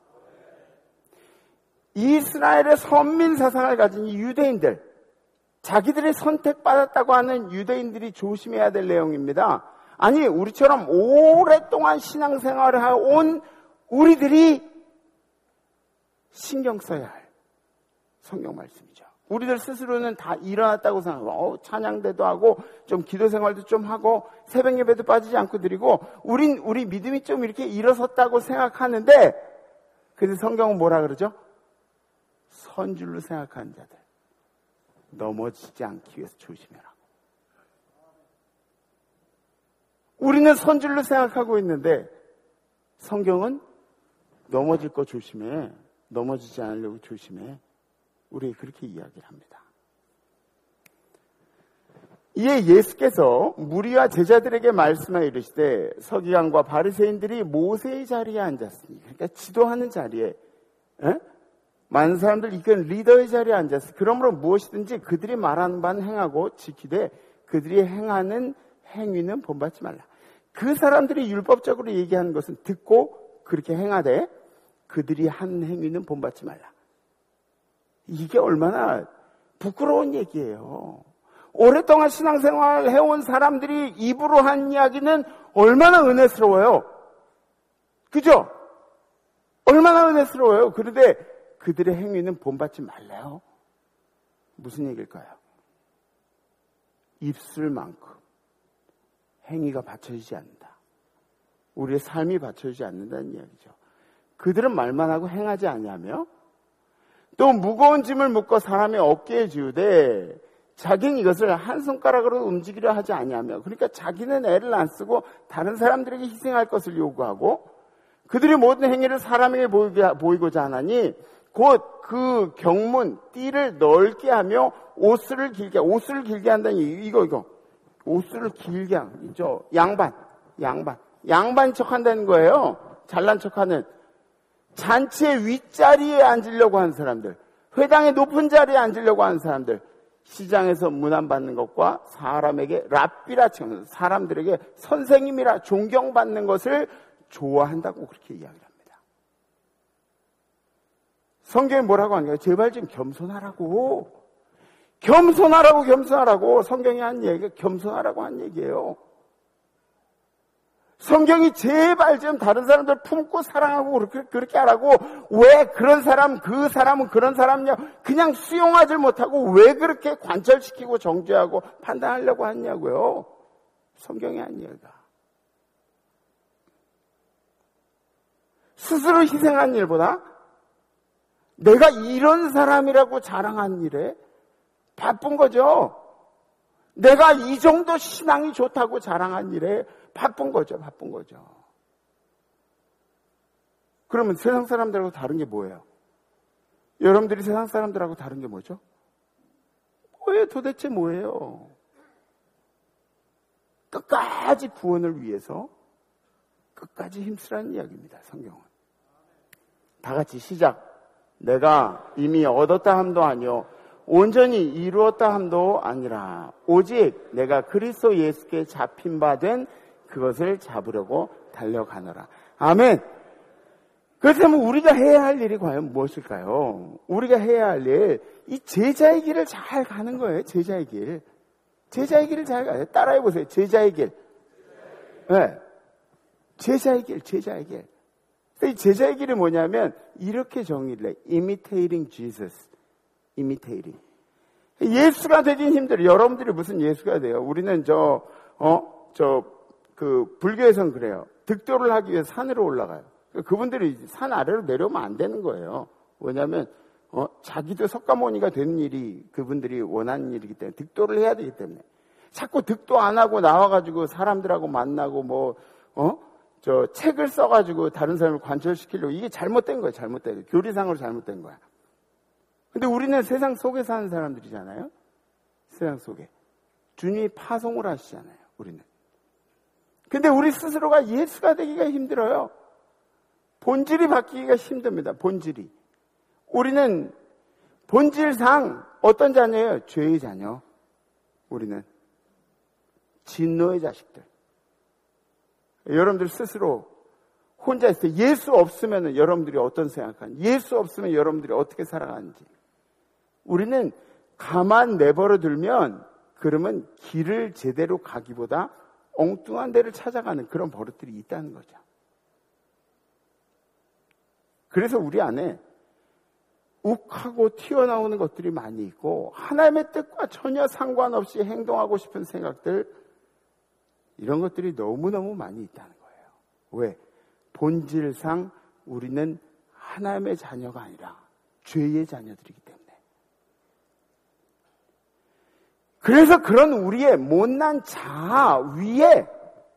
이스라엘의 선민 사상을 가진 이 유대인들, 자기들이 선택받았다고 하는 유대인들이 조심해야 될 내용입니다. 아니, 우리처럼 오랫동안 신앙생활을 해온 우리들이 신경 써야 할 성경 말씀이죠. 우리들 스스로는 다 일어났다고 생각하고 찬양대도 하고 좀 기도생활도 좀 하고 새벽 예배도 빠지지 않고 드리고 우리 믿음이 좀 이렇게 일어섰다고 생각하는데, 근데 성경은 뭐라 그러죠? 선줄로 생각하는 자들 넘어지지 않기 위해서 조심해라. 우리는 선줄로 생각하고 있는데 성경은 넘어질 거 조심해, 넘어지지 않으려고 조심해, 우리에게 그렇게 이야기를 합니다. 이에 예수께서 무리와 제자들에게 말씀하여 이르시되 서기관과 바리새인들이 모세의 자리에 앉았으니, 그러니까 지도하는 자리에, 많은 사람들 이건 리더의 자리에 앉았으니 그러므로 무엇이든지 그들이 말하는 바는 행하고 지키되 그들이 행하는 행위는 본받지 말라. 그 사람들이 율법적으로 얘기하는 것은 듣고 그렇게 행하되 그들이 한 행위는 본받지 말라. 이게 얼마나 부끄러운 얘기예요. 오랫동안 신앙생활을 해온 사람들이 입으로 한 이야기는 얼마나 은혜스러워요. 그죠? 얼마나 은혜스러워요. 그런데 그들의 행위는 본받지 말라요. 무슨 얘기일까요? 입술만큼 행위가 받쳐지지 않는다. 우리의 삶이 받쳐지지 않는다는 이야기죠. 그들은 말만 하고 행하지 아니하며 또 무거운 짐을 묶어 사람의 어깨에 지우되 자기는 이것을 한 손가락으로 움직이려 하지 아니하며, 그러니까 자기는 애를 안 쓰고 다른 사람들에게 희생할 것을 요구하고 그들이 모든 행위를 사람에게 보이고자 하나니 곧 그 경문 띠를 넓게 하며 옷을 길게 한다는 얘기. 이거 옷을 길게 하는 양반 척한다는 거예요. 잘난 척하는. 잔치의 윗자리에 앉으려고 하는 사람들, 회당의 높은 자리에 앉으려고 하는 사람들, 시장에서 문안받는 것과 사람에게 랍비라 칭하는, 사람들에게 선생님이라 존경받는 것을 좋아한다고 그렇게 이야기합니다. 성경에 뭐라고 하는가요? 제발 좀 겸손하라고. 성경이 한 얘기가 겸손하라고 한 얘기예요. 성경이 제발 좀 다른 사람들 품고 사랑하고 그렇게 하라고. 왜 그런 사람, 그 사람은 그런 사람이냐, 그냥 수용하지 못하고 왜 그렇게 관철시키고 정죄하고 판단하려고 하냐고요. 성경이 한 얘기가. 스스로 희생한 일보다 내가 이런 사람이라고 자랑한 일에 바쁜 거죠. 내가 이 정도 신앙이 좋다고 자랑한 일에 바쁜 거죠. 그러면 세상 사람들하고 다른 게 뭐예요? 여러분들이 세상 사람들하고 다른 게 뭐죠? 뭐예요? 도대체 뭐예요? 끝까지 구원을 위해서 끝까지 힘쓰라는 이야기입니다. 성경은. 다 같이 시작. 내가 이미 얻었다 함도 아니요 온전히 이루었다 함도 아니라 오직 내가 그리스도 예수께 잡힌 바 된 그것을 잡으려고 달려가노라. 아멘. 그렇다면 우리가 해야 할 일이 과연 무엇일까요? 우리가 해야 할 일, 이 제자의 길을 잘 가는 거예요. 제자의 길. 제자의 길을 잘 가요. 따라해 보세요. 제자의 길. 네. 제자의 길. 이 제자의 길이 뭐냐면 이렇게 정의를 해. Imitating Jesus. Imitating. 예수가 되긴 힘들어요. 여러분들이 무슨 예수가 돼요? 우리는 불교에서는 그래요. 득도를 하기 위해서 산으로 올라가요. 그분들이 산 아래로 내려오면 안 되는 거예요. 왜냐하면 자기도 석가모니가 되는 일이 그분들이 원하는 일이기 때문에 득도를 해야 되기 때문에 자꾸 득도 안 하고 나와가지고 사람들하고 만나고 책을 써가지고 다른 사람을 관철시키려고 이게 잘못된 거예요. 교리상으로 잘못된 거야. 근데 우리는 세상 속에 사는 사람들이잖아요. 세상 속에. 주님이 파송을 하시잖아요. 우리는. 근데 우리 스스로가 예수가 되기가 힘들어요. 본질이 바뀌기가 힘듭니다. 본질이. 우리는 본질상 어떤 자녀예요? 죄의 자녀. 우리는 진노의 자식들. 여러분들 스스로 혼자 있을 때 예수 없으면 여러분들이 어떤 생각하는지, 예수 없으면 여러분들이 어떻게 살아가는지. 우리는 가만 내버려 두면 그러면 길을 제대로 가기보다 엉뚱한 데를 찾아가는 그런 버릇들이 있다는 거죠. 그래서 우리 안에 욱하고 튀어나오는 것들이 많이 있고 하나님의 뜻과 전혀 상관없이 행동하고 싶은 생각들, 이런 것들이 너무너무 많이 있다는 거예요. 왜? 본질상 우리는 하나님의 자녀가 아니라 죄의 자녀들이기 때문에. 그래서 그런 우리의 못난 자아 위에,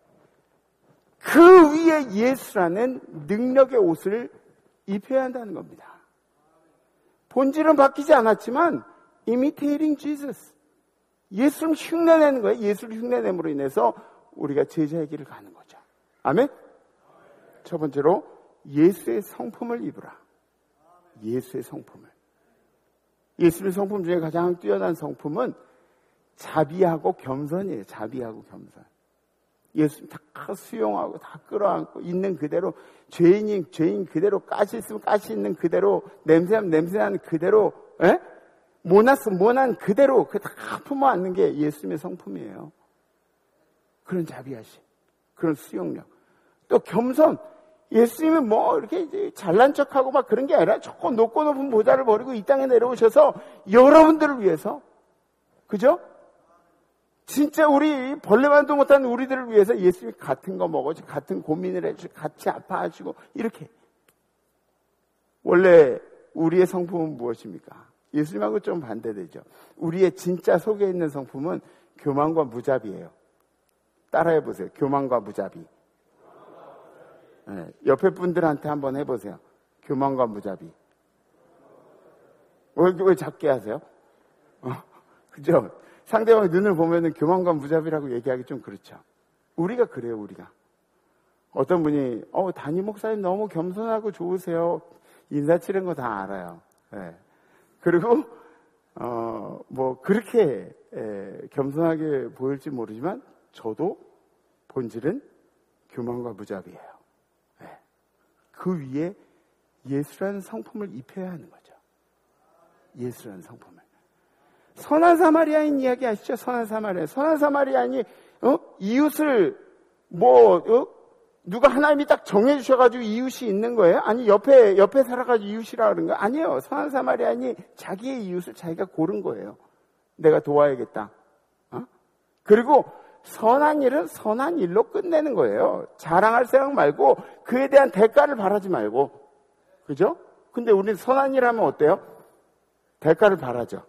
그 위에 예수라는 능력의 옷을 입혀야 한다는 겁니다. 본질은 바뀌지 않았지만 imitating Jesus, 예수를 흉내내는 거예요. 예수를 흉내냄으로 인해서 우리가 제자의 길을 가는 거죠. 아멘? 첫 번째로 예수의 성품을 입으라. 예수의 성품을. 예수의 성품 중에 가장 뛰어난 성품은 자비하고 겸손이에요. 자비하고 겸손. 예수 다 수용하고 다 끌어안고 있는 그대로, 죄인 그대로, 가시 있으면 가시 있는 그대로, 냄새나면 냄새나는 그대로, 모난 그대로 다 품어안는 게 예수님의 성품이에요. 그런 자비하심, 그런 수용력, 또 겸손. 예수님은 이렇게 잘난 척하고 막 그런 게 아니라 조금 높은 보좌를 버리고 이 땅에 내려오셔서 여러분들을 위해서, 그죠? 진짜 우리 벌레만도 못한 우리들을 위해서 예수님이 같은 거 먹어주고 같은 고민을 해주고 같이 아파하시고 이렇게. 원래 우리의 성품은 무엇입니까? 예수님하고 좀 반대되죠. 우리의 진짜 속에 있는 성품은 교만과 무자비예요. 따라해 보세요. 교만과 무자비. 네, 옆에 분들한테 한번 해보세요. 교만과 무자비. 왜 작게 하세요? 그죠? 상대방의 눈을 보면은 교만과 무자비라고 얘기하기 좀 그렇죠. 우리가 그래요, 우리가. 어떤 분이, 담임 목사님 너무 겸손하고 좋으세요. 인사치는 거 다 알아요. 네. 그리고, 그렇게, 겸손하게 보일지 모르지만, 저도 본질은 교만과 무자비예요. 네. 그 위에 예수라는 성품을 입혀야 하는 거죠. 예수라는 성품을. 선한 사마리아인 이야기 아시죠? 선한 사마리아인이 이웃을 누가 하나님이 딱 정해주셔가지고 이웃이 있는 거예요? 아니 옆에 살아가지고 이웃이라 그런 거 아니에요. 선한 사마리아인이 자기의 이웃을 자기가 고른 거예요. 내가 도와야겠다. 그리고 선한 일은 선한 일로 끝내는 거예요. 자랑할 생각 말고 그에 대한 대가를 바라지 말고. 그죠? 근데 우리는 선한 일 하면 어때요? 대가를 바라죠.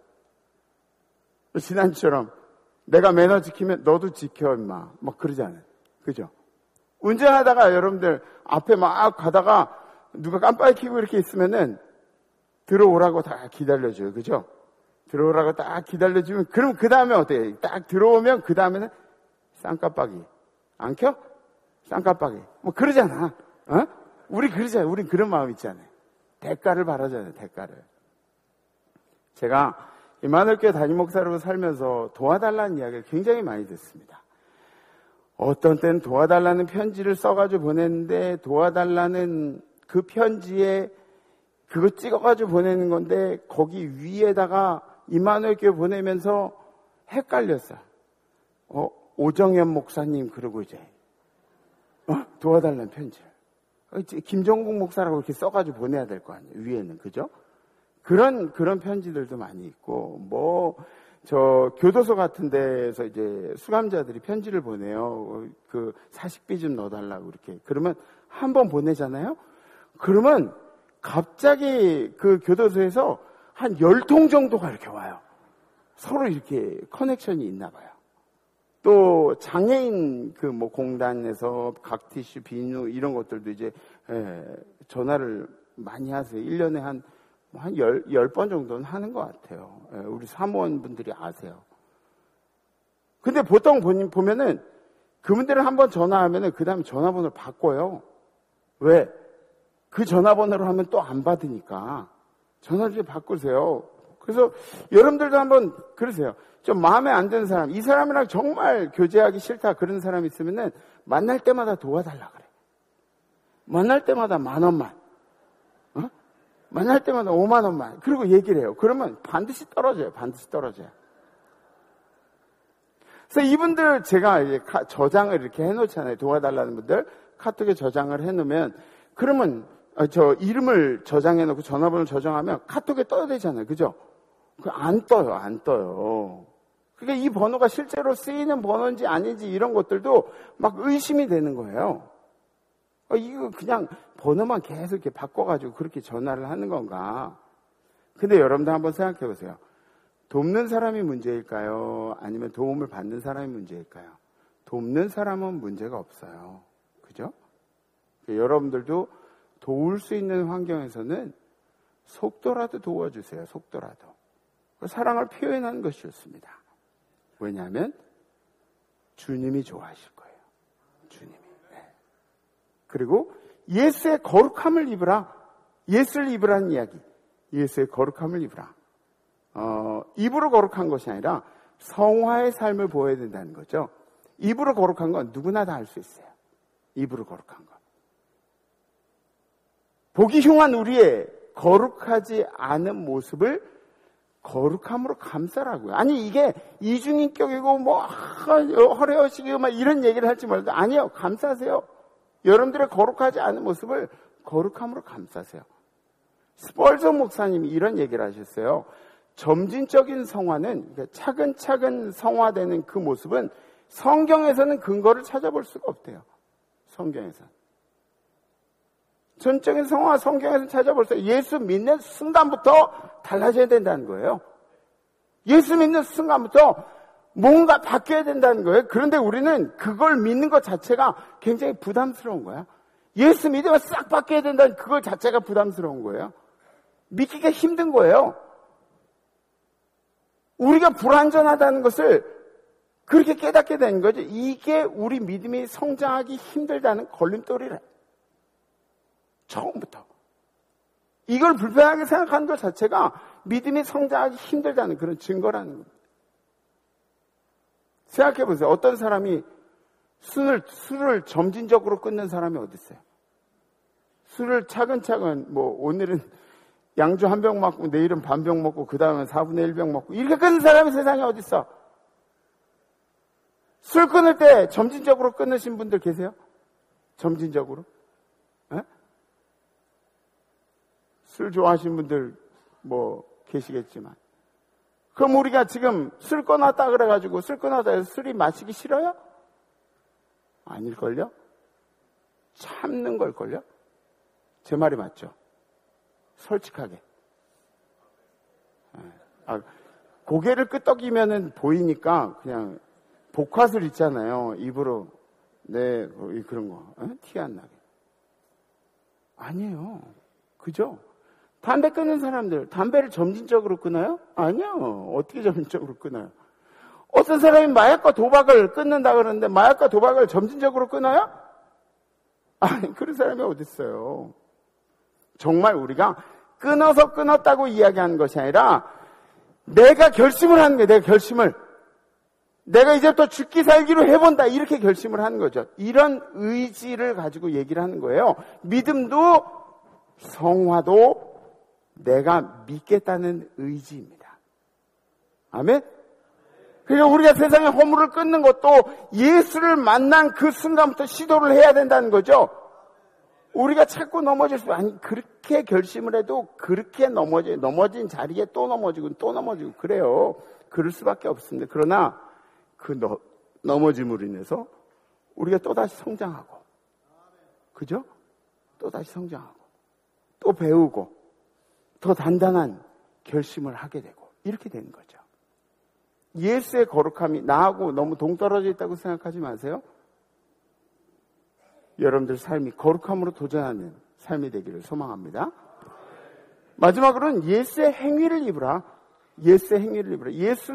지난주처럼 내가 매너 지키면 너도 지켜 임마. 막 그러잖아요. 그죠? 운전하다가 여러분들 앞에 막 가다가 누가 깜빡이 켜고 이렇게 있으면은 들어오라고 다 기다려줘요. 그죠? 들어오라고 딱 기다려주면 그럼 그 다음에 어때요? 딱 들어오면 그 다음에는 쌍깜빡이. 안 켜? 쌍깜빡이. 뭐 그러잖아. 어? 우리 그러잖아요. 우린 그런 마음 있잖아요. 대가를 바라잖아요. 대가를. 제가 임마누엘교회 담임 목사로 살면서 도와달라는 이야기를 굉장히 많이 듣습니다. 어떤 때는 도와달라는 편지를 써가지고 보냈는데 도와달라는 그 편지에 그거 찍어가지고 보내는 건데 거기 위에다가 임마누엘교회 보내면서 헷갈렸어요. 오정현 목사님 그러고 이제 도와달라는 편지를 김종국 목사라고 이렇게 써가지고 보내야 될 거 아니에요. 위에는. 그죠? 그런 편지들도 많이 있고 저 교도소 같은 데에서 이제 수감자들이 편지를 보내요. 그 사식비 좀 넣어달라고 이렇게. 그러면 한 번 보내잖아요. 그러면 갑자기 그 교도소에서 한 10통 정도가 이렇게 와요. 서로 이렇게 커넥션이 있나 봐요. 또 장애인 그 뭐 공단에서 각티슈, 비누 이런 것들도 이제 전화를 많이 하세요. 1년에 한 10번 정도는 하는 것 같아요. 우리 사무원분들이 아세요. 근데 보통 보면은 그분들은 한번 전화하면은 그 다음에 전화번호를 바꿔요. 왜? 그 전화번호로 하면 또 안 받으니까 전화를 좀 바꾸세요. 그래서 여러분들도 한번 그러세요. 좀 마음에 안 드는 사람, 이 사람이랑 정말 교제하기 싫다 그런 사람 있으면은 만날 때마다 도와달라 그래. 만날 때마다 10,000원만, 만날 때마다 50,000원만, 그리고 얘기를 해요. 그러면 반드시 떨어져요. 반드시 떨어져요. 그래서 이분들 제가 이제 저장을 이렇게 해놓잖아요. 도와달라는 분들 카톡에 저장을 해놓으면 그러면 저 이름을 저장해놓고 전화번호를 저장하면 카톡에 떠야 되잖아요. 그죠? 안 떠요. 안 떠요. 그러니까 이 번호가 실제로 쓰이는 번호인지 아닌지 이런 것들도 막 의심이 되는 거예요. 이거 그냥 번호만 계속 이렇게 바꿔가지고 그렇게 전화를 하는 건가? 근데 여러분들 한번 생각해 보세요. 돕는 사람이 문제일까요? 아니면 도움을 받는 사람이 문제일까요? 돕는 사람은 문제가 없어요. 그죠? 여러분들도 도울 수 있는 환경에서는 속도라도 도와주세요. 속도라도. 사랑을 표현하는 것이 좋습니다. 왜냐하면 주님이 좋아하실 거예요. 주님이. 네. 그리고 예수의 거룩함을 입으라. 예수를 입으라는 이야기. 예수의 거룩함을 입으라. 입으로 거룩한 것이 아니라 성화의 삶을 보여야 된다는 거죠. 입으로 거룩한 건 누구나 다 할 수 있어요. 입으로 거룩한 것. 보기 흉한 우리의 거룩하지 않은 모습을 거룩함으로 감싸라고요. 아니 이게 이중인격이고 뭐 허례허식이고 막 이런 얘기를 할지 몰라도 아니요. 감싸세요. 여러분들의 거룩하지 않은 모습을 거룩함으로 감싸세요. 스펄전 목사님이 이런 얘기를 하셨어요. 점진적인 성화는 그러니까 차근차근 성화되는 그 모습은 성경에서는 근거를 찾아볼 수가 없대요. 성경에서는. 전적인 성화 성경에서 찾아볼 수 예수 믿는 순간부터 달라져야 된다는 거예요. 예수 믿는 순간부터 뭔가 바뀌어야 된다는 거예요. 그런데 우리는 그걸 믿는 것 자체가 굉장히 부담스러운 거야. 예수 믿으면 싹 바뀌어야 된다는 그것 자체가 부담스러운 거예요. 믿기가 힘든 거예요. 우리가 불완전하다는 것을 그렇게 깨닫게 되는 거죠. 이게 우리 믿음이 성장하기 힘들다는 걸림돌이래. 처음부터. 이걸 불편하게 생각하는 것 자체가 믿음이 성장하기 힘들다는 그런 증거라는 겁니다. 생각해 보세요. 어떤 사람이 술을 점진적으로 끊는 사람이 어디 있어요? 술을 차근차근 오늘은 양주 한 병 먹고 내일은 반 병 먹고 그 다음에 4분의 1병 먹고 이렇게 끊는 사람이 세상에 어디 있어? 술 끊을 때 점진적으로 끊으신 분들 계세요? 점진적으로? 에? 술 좋아하시는 분들 계시겠지만 그럼 우리가 지금 술 꺼놨다 그래가지고 술 꺼놨다 해서 술이 마시기 싫어요? 아닐걸요? 참는 걸걸요? 제 말이 맞죠? 솔직하게. 고개를 끄덕이면은 보이니까 그냥 복화술 있잖아요. 입으로. 네, 그런 거. 티 안 나게. 아니에요. 그죠? 담배 끊는 사람들, 담배를 점진적으로 끊어요? 아니요. 어떻게 점진적으로 끊어요? 어떤 사람이 마약과 도박을 끊는다 그러는데 마약과 도박을 점진적으로 끊어요? 아니, 그런 사람이 어딨어요. 정말 우리가 끊어서 끊었다고 이야기하는 것이 아니라 내가 결심을 하는 거예요. 내가 결심을. 내가 이제부터 죽기 살기로 해본다. 이렇게 결심을 하는 거죠. 이런 의지를 가지고 얘기를 하는 거예요. 믿음도 성화도 내가 믿겠다는 의지입니다. 아멘? 그러니까 우리가 세상의 허물을 끊는 것도 예수를 만난 그 순간부터 시도를 해야 된다는 거죠. 우리가 자꾸 넘어질 수, 아니, 그렇게 결심을 해도 그렇게 넘어진 자리에 또 넘어지고 그래요. 그럴 수밖에 없습니다. 그러나 그 넘어짐으로 인해서 우리가 또다시 성장하고, 그죠? 또다시 성장하고, 또 배우고, 더 단단한 결심을 하게 되고, 이렇게 되는 거죠. 예수의 거룩함이 나하고 너무 동떨어져 있다고 생각하지 마세요. 여러분들 삶이 거룩함으로 도전하는 삶이 되기를 소망합니다. 마지막으로는 예수의 행위를 입으라. 예수의 행위를 입으라.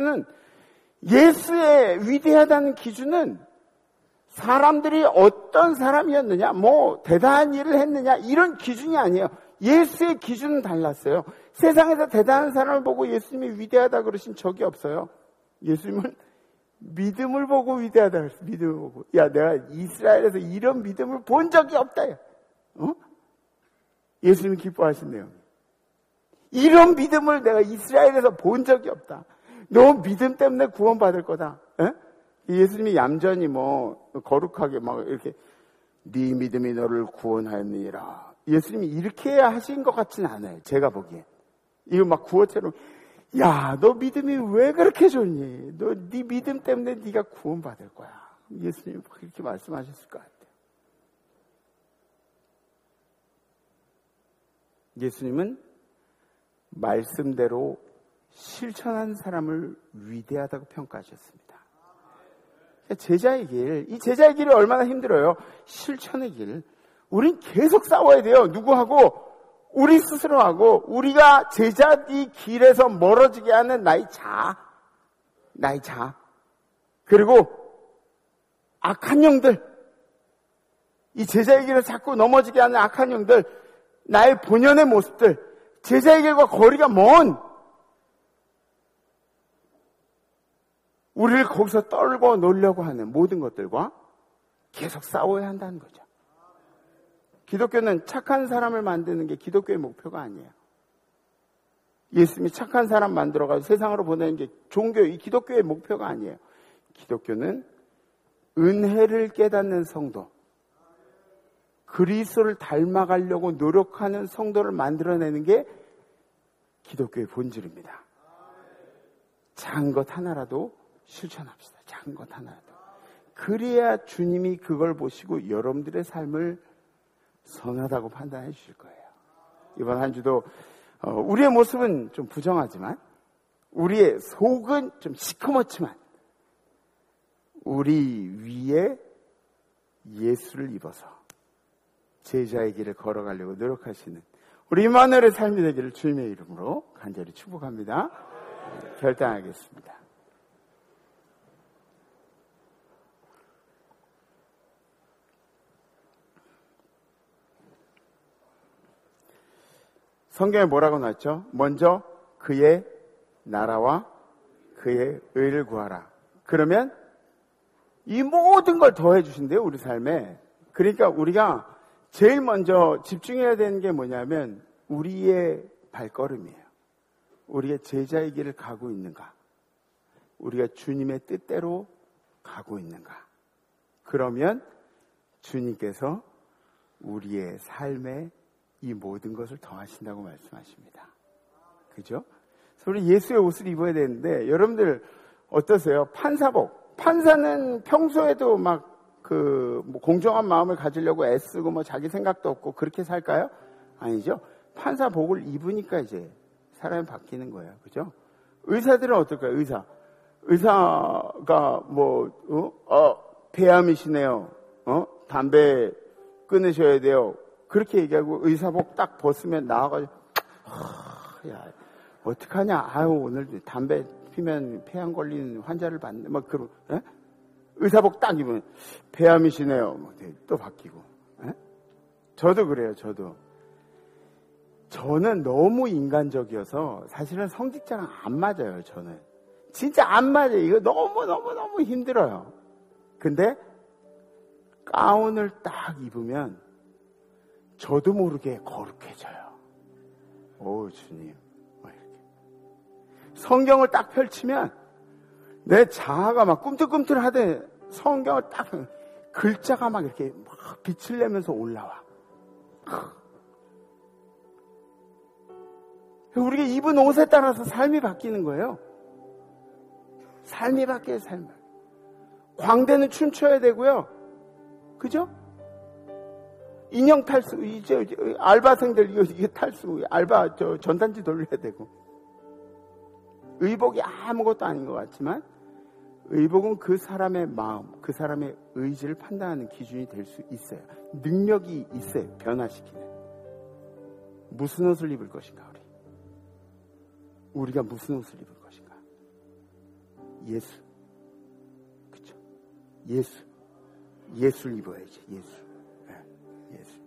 예수의 위대하다는 기준은 사람들이 어떤 사람이었느냐, 뭐 대단한 일을 했느냐, 이런 기준이 아니에요. 예수의 기준은 달랐어요. 세상에서 대단한 사람을 보고 예수님이 위대하다 그러신 적이 없어요. 예수님은 믿음을 보고 위대하다 그랬어요. 믿음을 보고. 야, 내가 이스라엘에서 이런 믿음을 본 적이 없다. 예수님이 기뻐하신대요. 이런 믿음을 내가 이스라엘에서 본 적이 없다. 너 믿음 때문에 구원받을 거다. 예수님이 얌전히 뭐 거룩하게 막 이렇게 네 믿음이 너를 구원하였느니라. 예수님이 이렇게 하신 것 같지는 않아요. 제가 보기엔. 이거 막 구어처럼 야, 너 믿음이 왜 그렇게 좋니? 너 네 믿음 때문에 네가 구원받을 거야. 예수님이 그렇게 말씀하셨을 것 같아요. 예수님은 말씀대로 실천한 사람을 위대하다고 평가하셨습니다. 제자의 길, 이 제자의 길이 얼마나 힘들어요. 실천의 길. 우린 계속 싸워야 돼요. 누구하고? 우리 스스로하고. 우리가 제자 이 길에서 멀어지게 하는 나의 자. 그리고 악한 영들. 이 제자의 길을 자꾸 넘어지게 하는 악한 영들. 나의 본연의 모습들. 제자의 길과 거리가 먼 우리를 거기서 떨고 놀려고 하는 모든 것들과 계속 싸워야 한다는 거죠. 기독교는 착한 사람을 만드는 게 기독교의 목표가 아니에요. 예수님이 착한 사람 만들어가지고 세상으로 보내는 게 이 기독교의 목표가 아니에요. 기독교는 은혜를 깨닫는 성도, 그리스도를 닮아가려고 노력하는 성도를 만들어내는 게 기독교의 본질입니다. 작은 것 하나라도 실천합시다. 작은 것 하나라도. 그래야 주님이 그걸 보시고 여러분들의 삶을 선하다고 판단해 주실 거예요. 이번 한 주도 우리의 모습은 좀 부정하지만 우리의 속은 좀 시커멓지만 우리 위에 예수를 입어서 제자의 길을 걸어가려고 노력하시는 우리 임마누엘의 삶이 되기를 주님의 이름으로 간절히 축복합니다. 결단하겠습니다. 성경에 뭐라고 나왔죠? 먼저 그의 나라와 그의 의를 구하라. 그러면 이 모든 걸 더해 주신대요, 우리 삶에. 그러니까 우리가 제일 먼저 집중해야 되는 게 뭐냐면 우리의 발걸음이에요. 우리가 제자의 길을 가고 있는가? 우리가 주님의 뜻대로 가고 있는가? 그러면 주님께서 우리의 삶에 이 모든 것을 더하신다고 말씀하십니다. 그죠? 그래서 우리 예수의 옷을 입어야 되는데, 여러분들 어떠세요? 판사복. 판사는 평소에도 막 뭐 공정한 마음을 가지려고 애쓰고 뭐 자기 생각도 없고 그렇게 살까요? 아니죠. 판사복을 입으니까 이제 사람이 바뀌는 거예요. 그죠? 의사들은 어떨까요? 의사가 폐암이시네요. 담배 끊으셔야 돼요. 그렇게 얘기하고 의사복 딱 벗으면 나와가지고, 야, 어떡하냐. 아유, 오늘 담배 피면 폐암 걸리는 환자를 받네. 막 그런, 에? 의사복 딱 입으면 폐암이시네요. 또 바뀌고. 에? 저도 그래요, 저는 너무 인간적이어서 사실은 성직자랑 안 맞아요, 저는. 진짜 안 맞아요. 이거 너무 힘들어요. 근데 가운을 딱 입으면 저도 모르게 거룩해져요. 오, 주님. 이렇게. 성경을 딱 펼치면 내 자아가 막 꿈틀꿈틀하대. 성경을 딱 글자가 막 이렇게 막 빛을 내면서 올라와. 우리가 입은 옷에 따라서 삶이 바뀌는 거예요. 삶이 바뀌어요, 삶이. 광대는 춤춰야 되고요. 그죠? 인형 탈수, 이제 알바생들 이게 탈수, 전단지 돌려야 되고. 의복이 아무것도 아닌 것 같지만 의복은 그 사람의 마음, 그 사람의 의지를 판단하는 기준이 될 수 있어요. 능력이 있어요. 변화시키는. 무슨 옷을 입을 것인가, 우리가 무슨 옷을 입을 것인가? 예수. 그쵸? 예수를 입어야지, 예수. 네, 예수.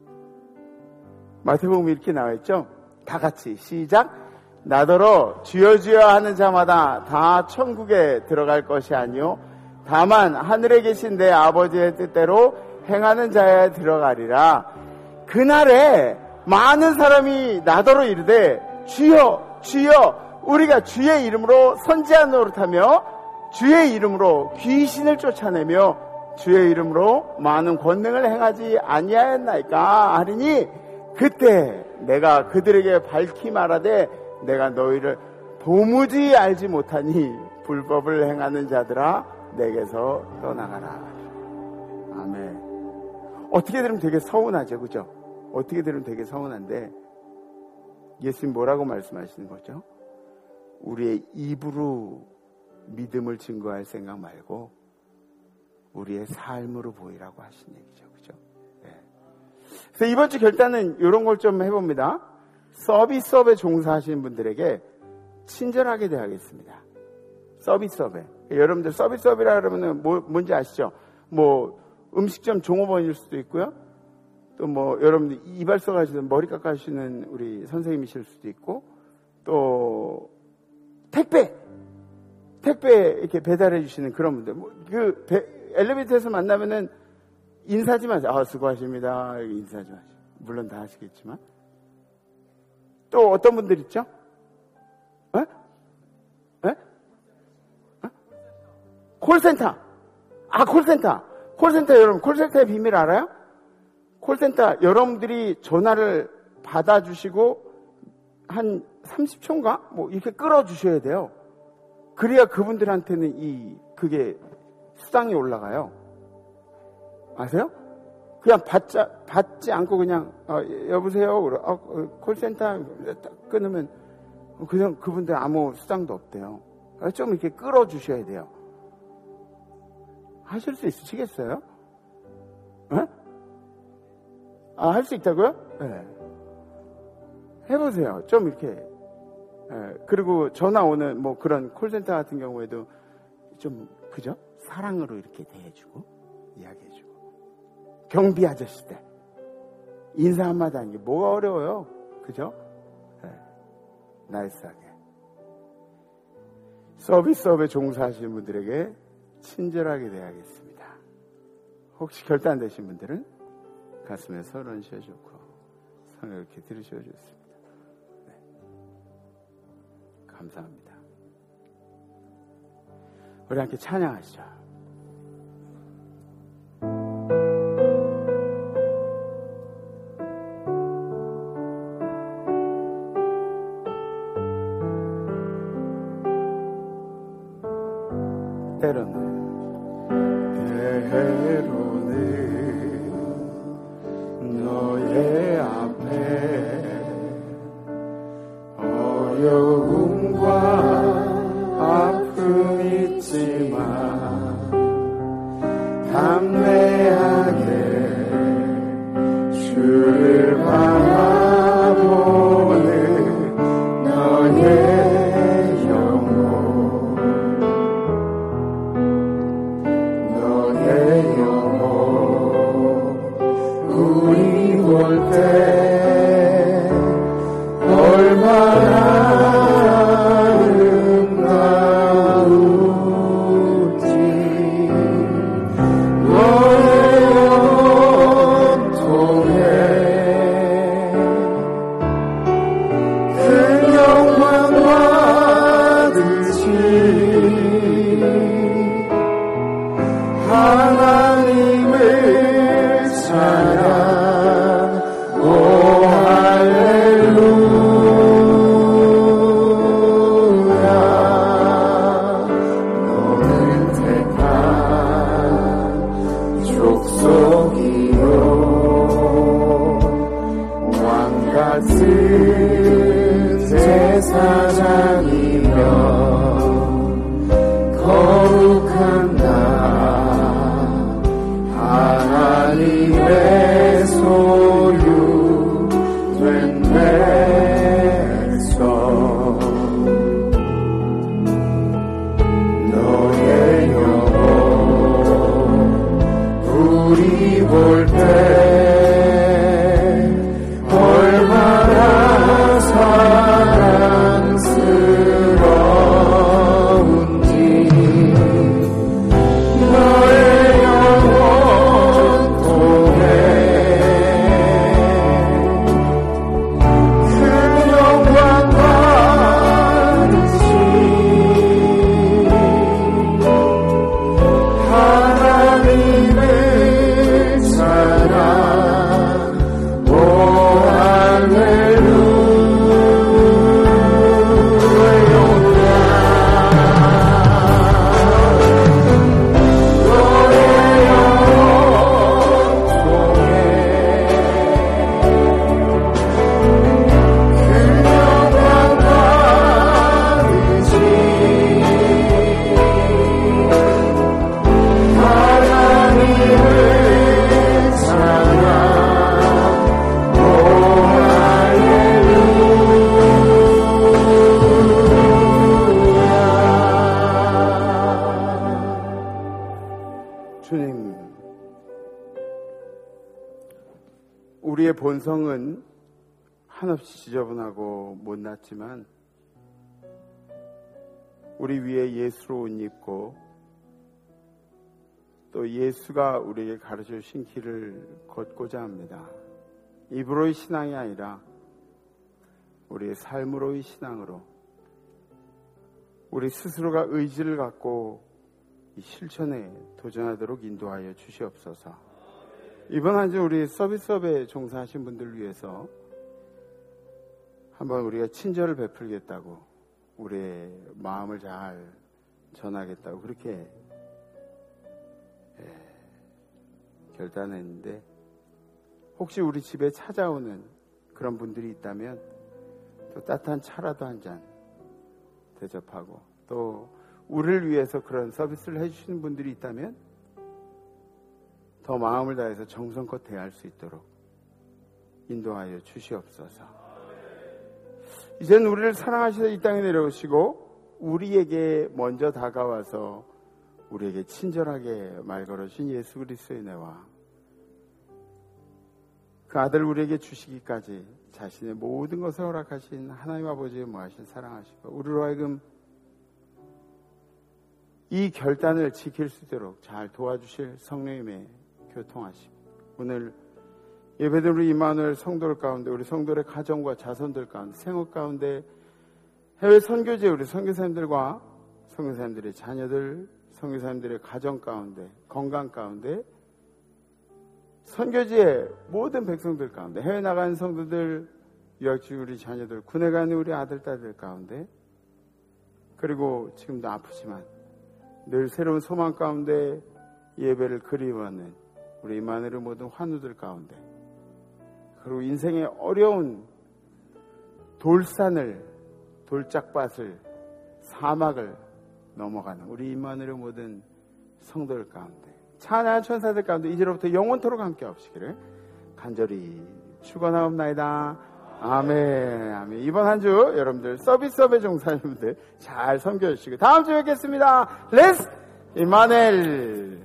마태복음에 이렇게 나와 있죠? 다 같이 시작. 나더러 주여 주여 하는 자마다 다 천국에 들어갈 것이 아니요 다만 하늘에 계신 내 아버지의 뜻대로 행하는 자에 들어가리라. 그날에 많은 사람이 나더러 이르되 주여 주여 우리가 주의 이름으로 선지자 노릇하며 주의 이름으로 귀신을 쫓아내며 주의 이름으로 많은 권능을 행하지 아니하였나이까 하리니 그때 내가 그들에게 밝히 말하되 내가 너희를 도무지 알지 못하니 불법을 행하는 자들아 내게서 떠나가라. 아멘. 어떻게 들으면 되게 서운하죠, 그죠? 어떻게 들으면 되게 서운한데 예수님 뭐라고 말씀하시는 거죠? 우리의 입으로 믿음을 증거할 생각 말고 우리의 삶으로 보이라고 하신 얘기죠, 그죠? 네. 그래서 이번 주 결단은 이런 걸 좀 해봅니다. 서비스업에 종사하시는 분들에게 친절하게 대하겠습니다. 서비스업에. 여러분들 서비스업이라 그러면 뭔지 아시죠? 음식점 종업원일 수도 있고요. 또 여러분들 이발소 가시는 머리 깎아주시는 우리 선생님이실 수도 있고, 또 택배 이렇게 배달해 주시는 그런 분들. 엘리베이터에서 만나면은 인사하지 마세요. 수고하십니다. 인사하지 마세요. 물론 다 하시겠지만. 또 어떤 분들 있죠? 콜센터. 콜센터 여러분, 콜센터의 비밀 알아요? 콜센터 여러분들이 전화를 받아주시고 한 30초인가? 이렇게 끌어주셔야 돼요. 그래야 그분들한테는 그게 수당이 올라가요. 아세요? 그냥 받지 않고 그냥 여보세요. 콜센터 끊으면 그냥 그분들 아무 수당도 없대요. 좀 이렇게 끌어주셔야 돼요. 하실 수 있으시겠어요? 할 수 있다고요? 네. 해보세요. 좀 이렇게. 그리고 전화 오는 그런 콜센터 같은 경우에도 좀 그죠? 사랑으로 이렇게 대해주고 이야기해주고. 경비 아저씨들 인사 한마디 하는 게 뭐가 어려워요, 그죠? 네. 나이스하게 서비스업에 종사하시는 분들에게 친절하게 대하겠습니다. 혹시 결단되신 분들은 가슴에 손 얹으셔주고 손을 이렇게 들으셔주셨습니다. 네. 감사합니다. 우리 함께 찬양하시죠. 복이요 왕같은 제사장이며 거룩한 나 하나님의 소유 된 백성 너의 영혼 우리 볼 때 얼마나 사랑스러운지 너의 영혼 통해 큰 영광 받으시 하나님의 사랑 오 주님, 우리의 본성은 한없이 지저분하고 못났지만 우리 위에 예수로 옷 입고 또 예수가 우리에게 가르쳐 주신 길을 걷고자 합니다. 입으로의 신앙이 아니라 우리의 삶으로의 신앙으로 우리 스스로가 의지를 갖고 이 실천에 도전하도록 인도하여 주시옵소서. 이번 한 주 우리 서비스업에 종사하신 분들을 위해서 한번 우리가 친절을 베풀겠다고 우리의 마음을 잘 전하겠다고 그렇게 결단했는데 혹시 우리 집에 찾아오는 그런 분들이 있다면 또 따뜻한 차라도 한 잔 대접하고 또 우리를 위해서 그런 서비스를 해주시는 분들이 있다면 더 마음을 다해서 정성껏 대할 수 있도록 인도하여 주시옵소서. 이제는 우리를 사랑하시다 이 땅에 내려오시고 우리에게 먼저 다가와서 우리에게 친절하게 말 걸어주신 예수 그리스도의 은혜와 그 아들 우리에게 주시기까지 자신의 모든 것을 허락하신 하나님 아버지의 모하신 사랑하시고 우리로 하여금 이 결단을 지킬 수 있도록 잘 도와주실 성령님의 교통하심. 오늘 예배드린 우리 이마누엘 성도들 가운데 우리 성도들의 가정과 자손들 가운데 생업 가운데 해외 선교지에 우리 선교사님들과 선교사님들의 자녀들 선교사님들의 가정 가운데 건강 가운데 선교지의 모든 백성들 가운데 해외 나가는 성도들 유학중 우리 자녀들 군에 가는 우리 아들 딸들 가운데 그리고 지금도 아프지만 늘 새로운 소망 가운데 예배를 그리워하는 우리 이마누엘 모든 환우들 가운데 그리고 인생의 어려운 돌산을 돌짝밭을 사막을 넘어가는 우리 이마누엘 모든 성도들 가운데 찬양하는 천사들 가운데 이제로부터 영원토록 함께 하시기를 간절히 축원하옵나이다. 아멘. 아멘. 이번 한 주 여러분들 서비스업에 종사하는 분들 잘 섬겨주시고 다음 주에 뵙겠습니다. 레츠 이마누엘.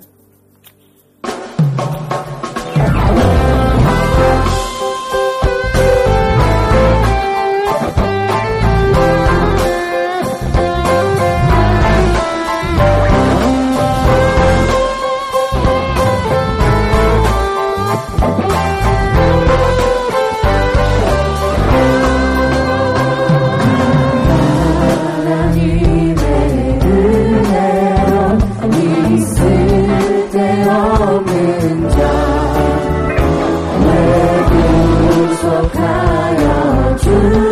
속하여 주